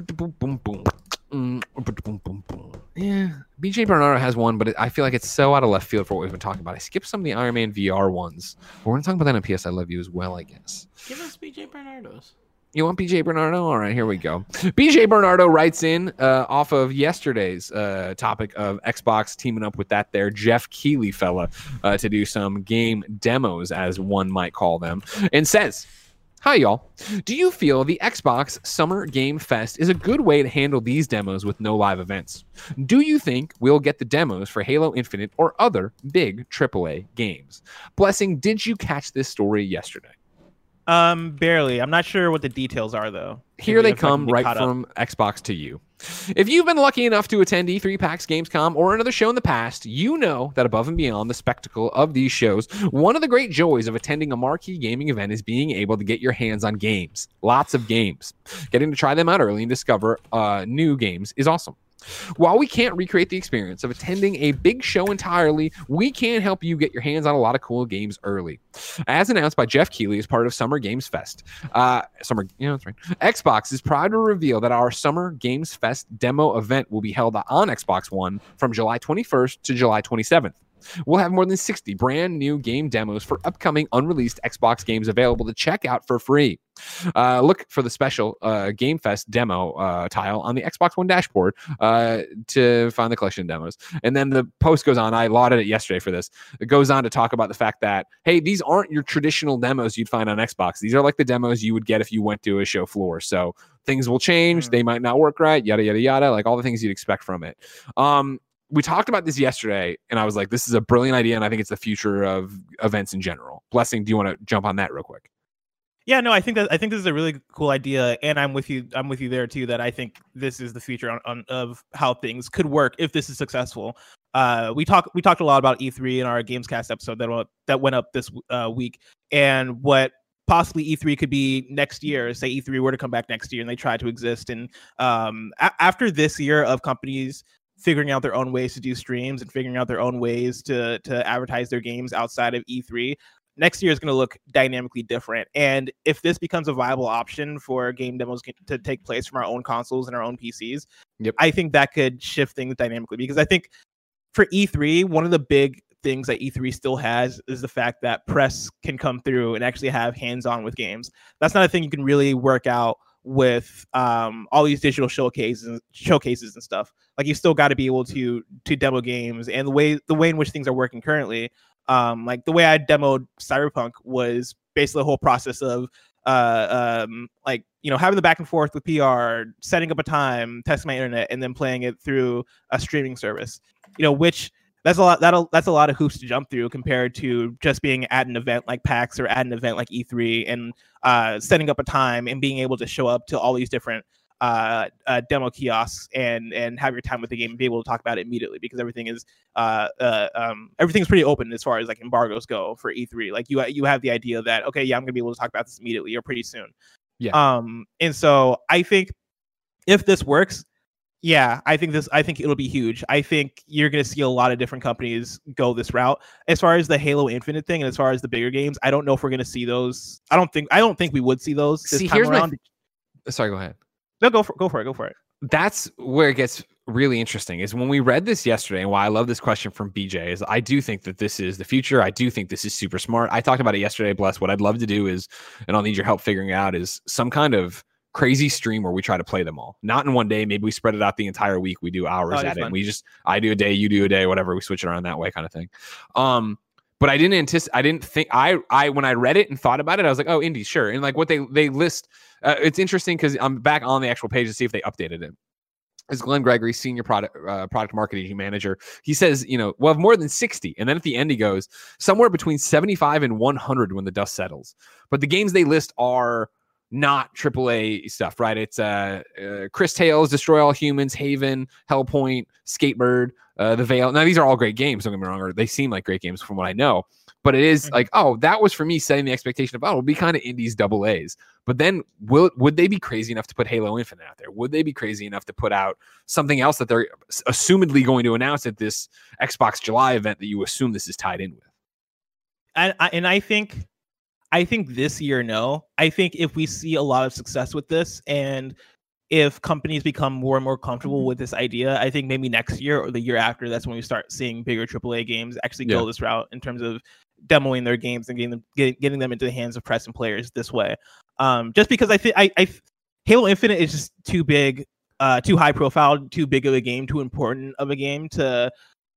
yeah, B J Bernardo has one, but it, I feel like it's so out of left field for what we've been talking about. I skipped some of the Iron Man V R ones. But we're going to talk about that on P S I Love You as well, I guess. Give us B J Bernardo's. You want B J Bernardo? All right, here we go. B J Bernardo writes in uh, off of yesterday's uh, topic of Xbox teaming up with that there Jeff Keighley fella uh, to do some game demos, as one might call them, and says, hi, y'all. Do you feel the Xbox Summer Game Fest is a good way to handle these demos with no live events? Do you think we'll get the demos for Halo Infinite or other big triple A games? Blessing, did you catch this story yesterday? Um, barely. I'm not sure what the details are, though. Here Maybe they if I can come get right caught from up. Xbox to you. If you've been lucky enough to attend E three, PAX, Gamescom, or another show in the past, you know that above and beyond the spectacle of these shows, one of the great joys of attending a marquee gaming event is being able to get your hands on games. Lots of games. Getting to try them out early and discover uh, new games is awesome. While we can't recreate the experience of attending a big show entirely, we can help you get your hands on a lot of cool games early. As announced by Jeff Keighley as part of Summer Games Fest, uh, Summer, yeah, that's right. Xbox is proud to reveal that our Summer Games Fest demo event will be held on Xbox One from July twenty-first to July twenty-seventh. We'll have more than sixty brand new game demos for upcoming unreleased Xbox games available to check out for free. Uh, look for the special uh, Game Fest demo uh, tile on the Xbox One dashboard uh, to find the collection demos. And then the post goes on. I lauded it yesterday for this. It goes on to talk about the fact that, hey, these aren't your traditional demos you'd find on Xbox. These are like the demos you would get if you went to a show floor. So things will change. Mm. They might not work right, yada, yada, yada, like all the things you'd expect from it. Um, we talked about this yesterday, and I was like, this is a brilliant idea, and I think it's the future of events in general. Blessing, do you want to jump on that real quick? Yeah, no, I think that I think this is a really cool idea, and I'm with you. I'm with you there too. That I think this is the future on, on of how things could work if this is successful. Uh, we talked we talked a lot about E three in our Gamescast episode that went, that went up this uh, week, and what possibly E three could be next year. Say E three were to come back next year, and they try to exist. And um, a- after this year of companies figuring out their own ways to do streams and figuring out their own ways to to advertise their games outside of E three. Next year is going to look dynamically different. And if this becomes a viable option for game demos to take place from our own consoles and our own P Cs, yep. I think that could shift things dynamically. Because I think for E three, one of the big things that E three still has is the fact that press can come through and actually have hands-on with games. That's not a thing you can really work out with um, all these digital showcases, showcases and stuff. Like you still got to be able to to demo games, and the way the way in which things are working currently. Um, like the way I demoed Cyberpunk was basically the whole process of uh, um, like, you know, having the back and forth with P R, setting up a time, testing my internet, and then playing it through a streaming service, you know, which that's a lot, that'll, that's a lot of hoops to jump through compared to just being at an event like PAX or at an event like E three and uh, setting up a time and being able to show up to all these different uh, uh, demo kiosks and and have your time with the game and be able to talk about it immediately, because everything is uh, uh, um, everything's pretty open as far as like embargoes go for E three. Like you you have the idea that, okay, yeah, I'm gonna be able to talk about this immediately or pretty soon. Yeah. Um, and so I think if this works, yeah, I think this I think it'll be huge. I think you're gonna see a lot of different companies go this route. As far as the Halo Infinite thing and as far as the bigger games, I don't know if we're gonna see those. I don't think I don't think we would see those this See, time here's around. my. Sorry, go ahead. No, go for go for it. Go for it. That's where it gets really interesting, is when we read this yesterday, and why I love this question from B J is I do think that this is the future. I do think this is super smart. I talked about it yesterday, Bless. What I'd love to do is, and I'll need your help figuring it out, is some kind of crazy stream where we try to play them all. Not in one day. Maybe we spread it out the entire week. We do hours Oh, a day. fun. We just, I do a day, you do a day, whatever. We switch it around that way kind of thing. Um, But I didn't anticipate. I didn't think. I I when I read it and thought about it, I was like, "Oh, indies, sure." And like what they they list, uh, it's interesting because I'm back on the actual page to see if they updated it. Is Glenn Gregory, senior product uh, product marketing manager? He says, you know, we'll have more than sixty, and then at the end he goes somewhere between seventy-five and one hundred when the dust settles. But the games they list are not triple A stuff, right? It's uh, uh, Chris Tales, Destroy All Humans, Haven, Hellpoint, Skatebird, uh, The Veil. Now, these are all great games, don't get me wrong, or they seem like great games from what I know. But it is mm-hmm. like, oh, that was for me setting the expectation of, oh, it'll be kind of indies double A's. But then will would they be crazy enough to put Halo Infinite out there? Would they be crazy enough to put out something else that they're assumedly going to announce at this Xbox July event that you assume this is tied in with? And I, and I think... I think this year, no. I think if we see a lot of success with this and if companies become more and more comfortable with this idea, I think maybe next year or the year after, that's when we start seeing bigger triple A games actually yeah. go this route in terms of demoing their games and getting them get, getting them into the hands of press and players this way. Um, just because I think I, I Halo Infinite is just too big, uh, too high profile, too big of a game, too important of a game to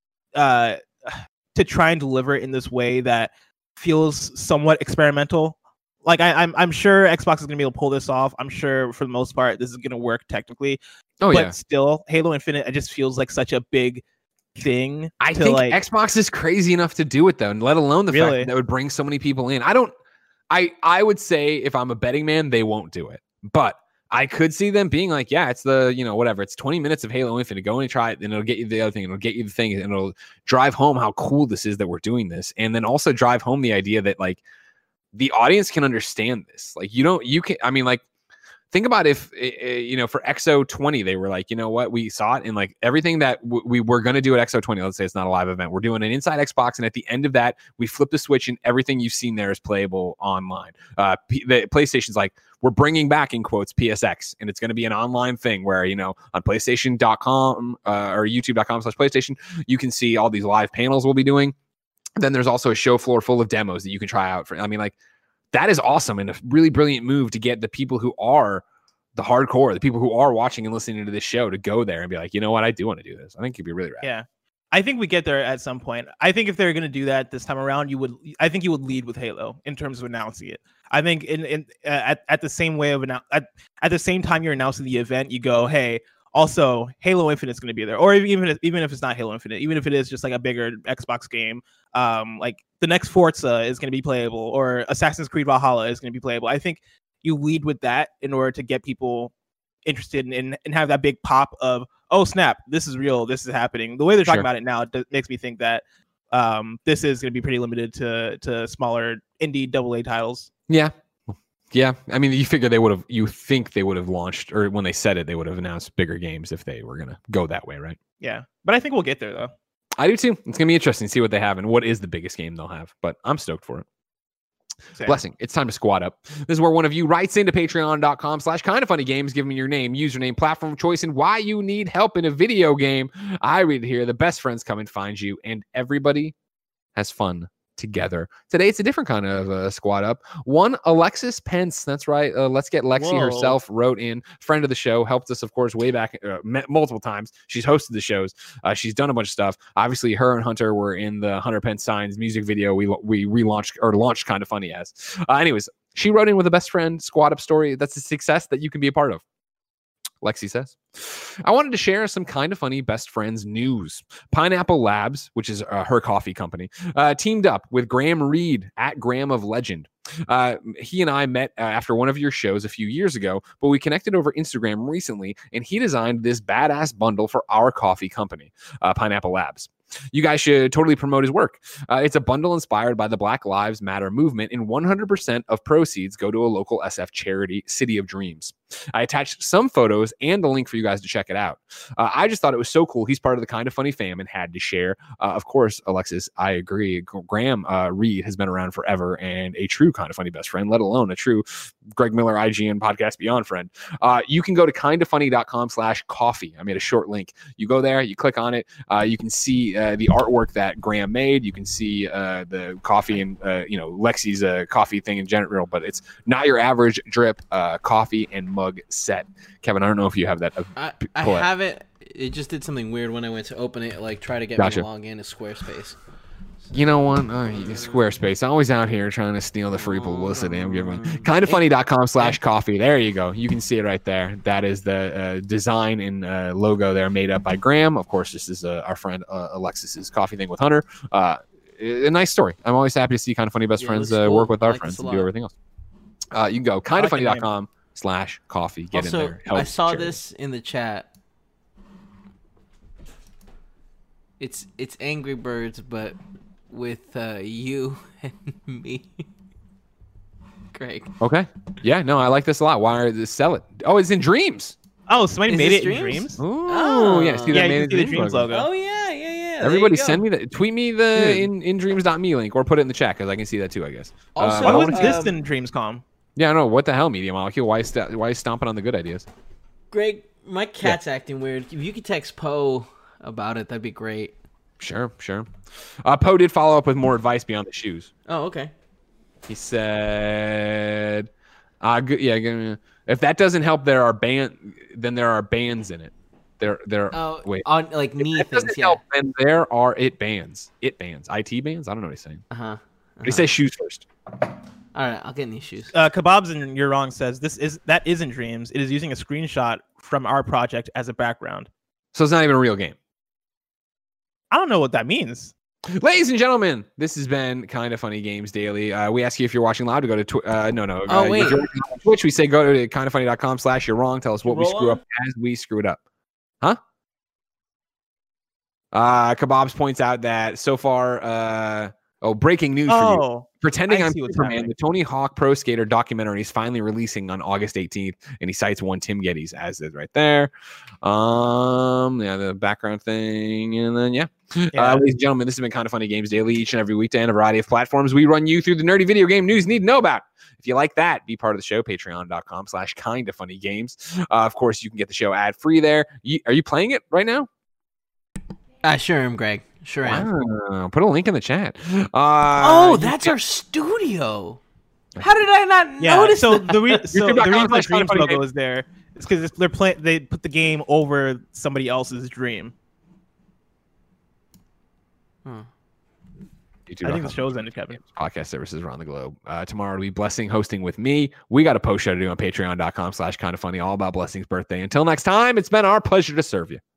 uh, to try and deliver it in this way that feels somewhat experimental. Like I, I'm, I'm sure Xbox is gonna be able to pull this off. I'm sure for the most part this is gonna work technically. Oh but yeah. Still, Halo Infinite, it just feels like such a big thing. I to think like, Xbox is crazy enough to do it though, and let alone the really? fact that, that would bring so many people in. I don't. I I would say if I'm a betting man, they won't do it, but I could see them being like, yeah, it's the, you know, whatever. It's twenty minutes of Halo Infinite. Go and try it, and it'll get you the other thing. And it'll get you the thing, and it'll drive home how cool this is that we're doing this. And then also drive home the idea that, like, the audience can understand this. Like, you don't, you can, I mean, like, think about if, you know, for X O twenty, they were like, you know what, we saw it, and like everything that w- we were going to do at X O twenty, let's say it's not a live event, we're doing an inside Xbox, and at the end of that, we flip the switch and everything you've seen there is playable online. Uh, P- the PlayStation's like, we're bringing back, in quotes, P S X, and it's going to be an online thing where, you know, on PlayStation dot com uh, or YouTube dot com slash PlayStation, you can see all these live panels we'll be doing. Then there's also a show floor full of demos that you can try out for. I mean, like, that is awesome and a really brilliant move to get the people who are the hardcore, the people who are watching and listening to this show, to go there and be like, you know what, I do want to do this. I think it'd be really rad. Yeah. I think we get there at some point. I think if they're going to do that this time around, you would, I think you would lead with Halo in terms of announcing it. I think in, in uh, at, at the same way of annou- at, at the same time you're announcing the event, you go, hey, also Halo Infinite is going to be there. Or even if, even if it's not Halo Infinite, even if it is just like a bigger Xbox game, um, like the next Forza is going to be playable, or Assassin's Creed Valhalla is going to be playable. I think you lead with that in order to get people interested in, in and have that big pop of, oh snap, this is real, this is happening. The way they're talking Sure. about it now, it d- makes me think that um, this is going to be pretty limited to to smaller indie double A titles. Yeah. Yeah. I mean, you figure they would have, you think they would have launched, or when they said it, they would have announced bigger games if they were going to go that way, right? Yeah. But I think we'll get there, though. I do too. It's going to be interesting to see what they have and what is the biggest game they'll have, but I'm stoked for it. Same. Blessing. It's time to squat up. This is where one of you writes into patreon.com slash kind of funny games, give me your name, username, platform of choice, and why you need help in a video game. I read it here. The best friends come and find you, and everybody has fun together. Today, it's a different kind of uh, squad up. One, Alexis Pence. That's right. Uh, Let's Get Lexi Whoa. herself wrote in. Friend of the show. Helped us, of course, way back uh, met multiple times. She's hosted the shows. Uh, she's done a bunch of stuff. Obviously, her and Hunter were in the Hunter Pence Signs music video we we relaunched or launched Kind of Funny as. Uh, anyways, she wrote in with a best friend squad up story. That's a success that you can be a part of. Lexi says, I wanted to share some Kind of Funny best friends news. Pineapple Labs, which is uh, her coffee company, uh, teamed up with Graham Reed at Graham of Legend. Uh, he and I met uh, after one of your shows a few years ago, but we connected over Instagram recently, and he designed this badass bundle for our coffee company, uh, Pineapple Labs. You guys should totally promote his work. Uh, it's a bundle inspired by the Black Lives Matter movement, and one hundred percent of proceeds go to a local S F charity, City of Dreams. I attached some photos and a link for you guys to check it out. Uh, I just thought it was so cool. He's part of the Kind of Funny fam and had to share. Uh, of course, Alexis, I agree. Graham uh, Reed has been around forever and a true Kind of Funny best friend, let alone a true Greg Miller I G N Podcast Beyond friend. Uh, you can go to kindoffunny.com slash coffee. I made a short link. You go there, you click on it. Uh, you can see uh, the artwork that Graham made. You can see uh, the coffee and, uh, you know, Lexi's uh, coffee thing in general, but it's not your average drip uh, coffee and mug set. Kevin, I don't know if you have that. Uh, I, I have it. It just did something weird when I went to open it, like try to get Gotcha. me to log in to Squarespace. You know what? Uh, Squarespace. Always out here trying to steal the free publicity. I'm giving kindoffunny.com slash coffee. There you go. You can see it right there. That is the uh, design and uh, logo there made up by Graham. Of course, this is uh, our friend uh, Alexis's coffee thing with Hunter. Uh, a nice story. I'm always happy to see Kind of Funny best Yeah, friends looks uh, cool. work with I our like friends this a and do lot. everything else. Uh, you can go kindoffunny.com slash coffee. Get Also, in there. Help I saw charity. this in the chat. It's it's Angry Birds, but with uh, you and me, Greg. Okay. Yeah, no, I like this a lot. Why are this sell it? Oh, it's in Dreams. Oh, somebody Is made this it in Dreams? Dreams. Ooh, Oh. yeah. See that Yeah, you made can it see the Dreams Dreams logo. logo. Oh yeah, yeah, yeah. There Everybody you go. send me that. Tweet me the Dude. in, in dreams.me link or put it in the chat because I can see that too, I guess. Also, Uh, Why I wasn't wanna- this um, in DreamsCom? yeah, I know. What the hell, Media Molecule? Why, st- why is stomping on the good ideas? Greg, my cat's acting weird. If you could text Poe about it, that'd be great. Sure, sure. Uh, Poe did follow up with more advice beyond the shoes. Oh, okay. He said, uh, good, yeah, good, if that doesn't help, there are band, then there are bands in it. There, there. Oh, wait. on like knee That things. doesn't Yeah. help, then there are it bands. It bands. I T bands? I don't know what he's saying. Uh huh. But he says shoes first. All right, I'll get in these shoes. Uh, Kebabs and You're Wrong says this is that isn't Dreams. It is using a screenshot from our project as a background. So it's not even a real game. I don't know what that means. Ladies and gentlemen, this has been Kind of Funny Games Daily. Uh, we ask you if you're watching live to go to twi- uh, no no. Oh, uh, wait. If you're watching on Twitch, we say go to kindoffunny.com slash you're wrong. Tell us what we Roll screw on? up as we screw it up. Huh? Uh, Kebabs points out that so far, uh, oh, breaking news for you. Oh, Pretending I I'm see what's Superman, happening. the Tony Hawk Pro Skater documentary is finally releasing on August eighteenth, and he cites one Tim Geddes as is right there. Um, yeah, the background thing, and then yeah. yeah. Uh, ladies and gentlemen, this has been Kind of Funny Games Daily each and every weekday on a variety of platforms. We run you through the nerdy video game news you need to know about. If you like that, be part of the show, patreon.com slash kind of funny games. Uh, of course, you can get the show ad free there. You, are you playing it right now? I sure am, Greg. Sure am. Wow. Put a link in the chat. Uh, Oh, you that's can- our studio. How did I not yeah. notice So that? the, re- so the YouTube.com reason the slash Kind Dreams of Funny logo Games. is there is because they're playing. They put the game over somebody else's dream. Hmm. YouTube. I think the show's ended, Kevin. Podcast services around the globe. Uh, tomorrow will be Blessing hosting with me. We got a post show to do on patreon.com slash kind of funny, all about Blessing's birthday. Until next time, it's been our pleasure to serve you.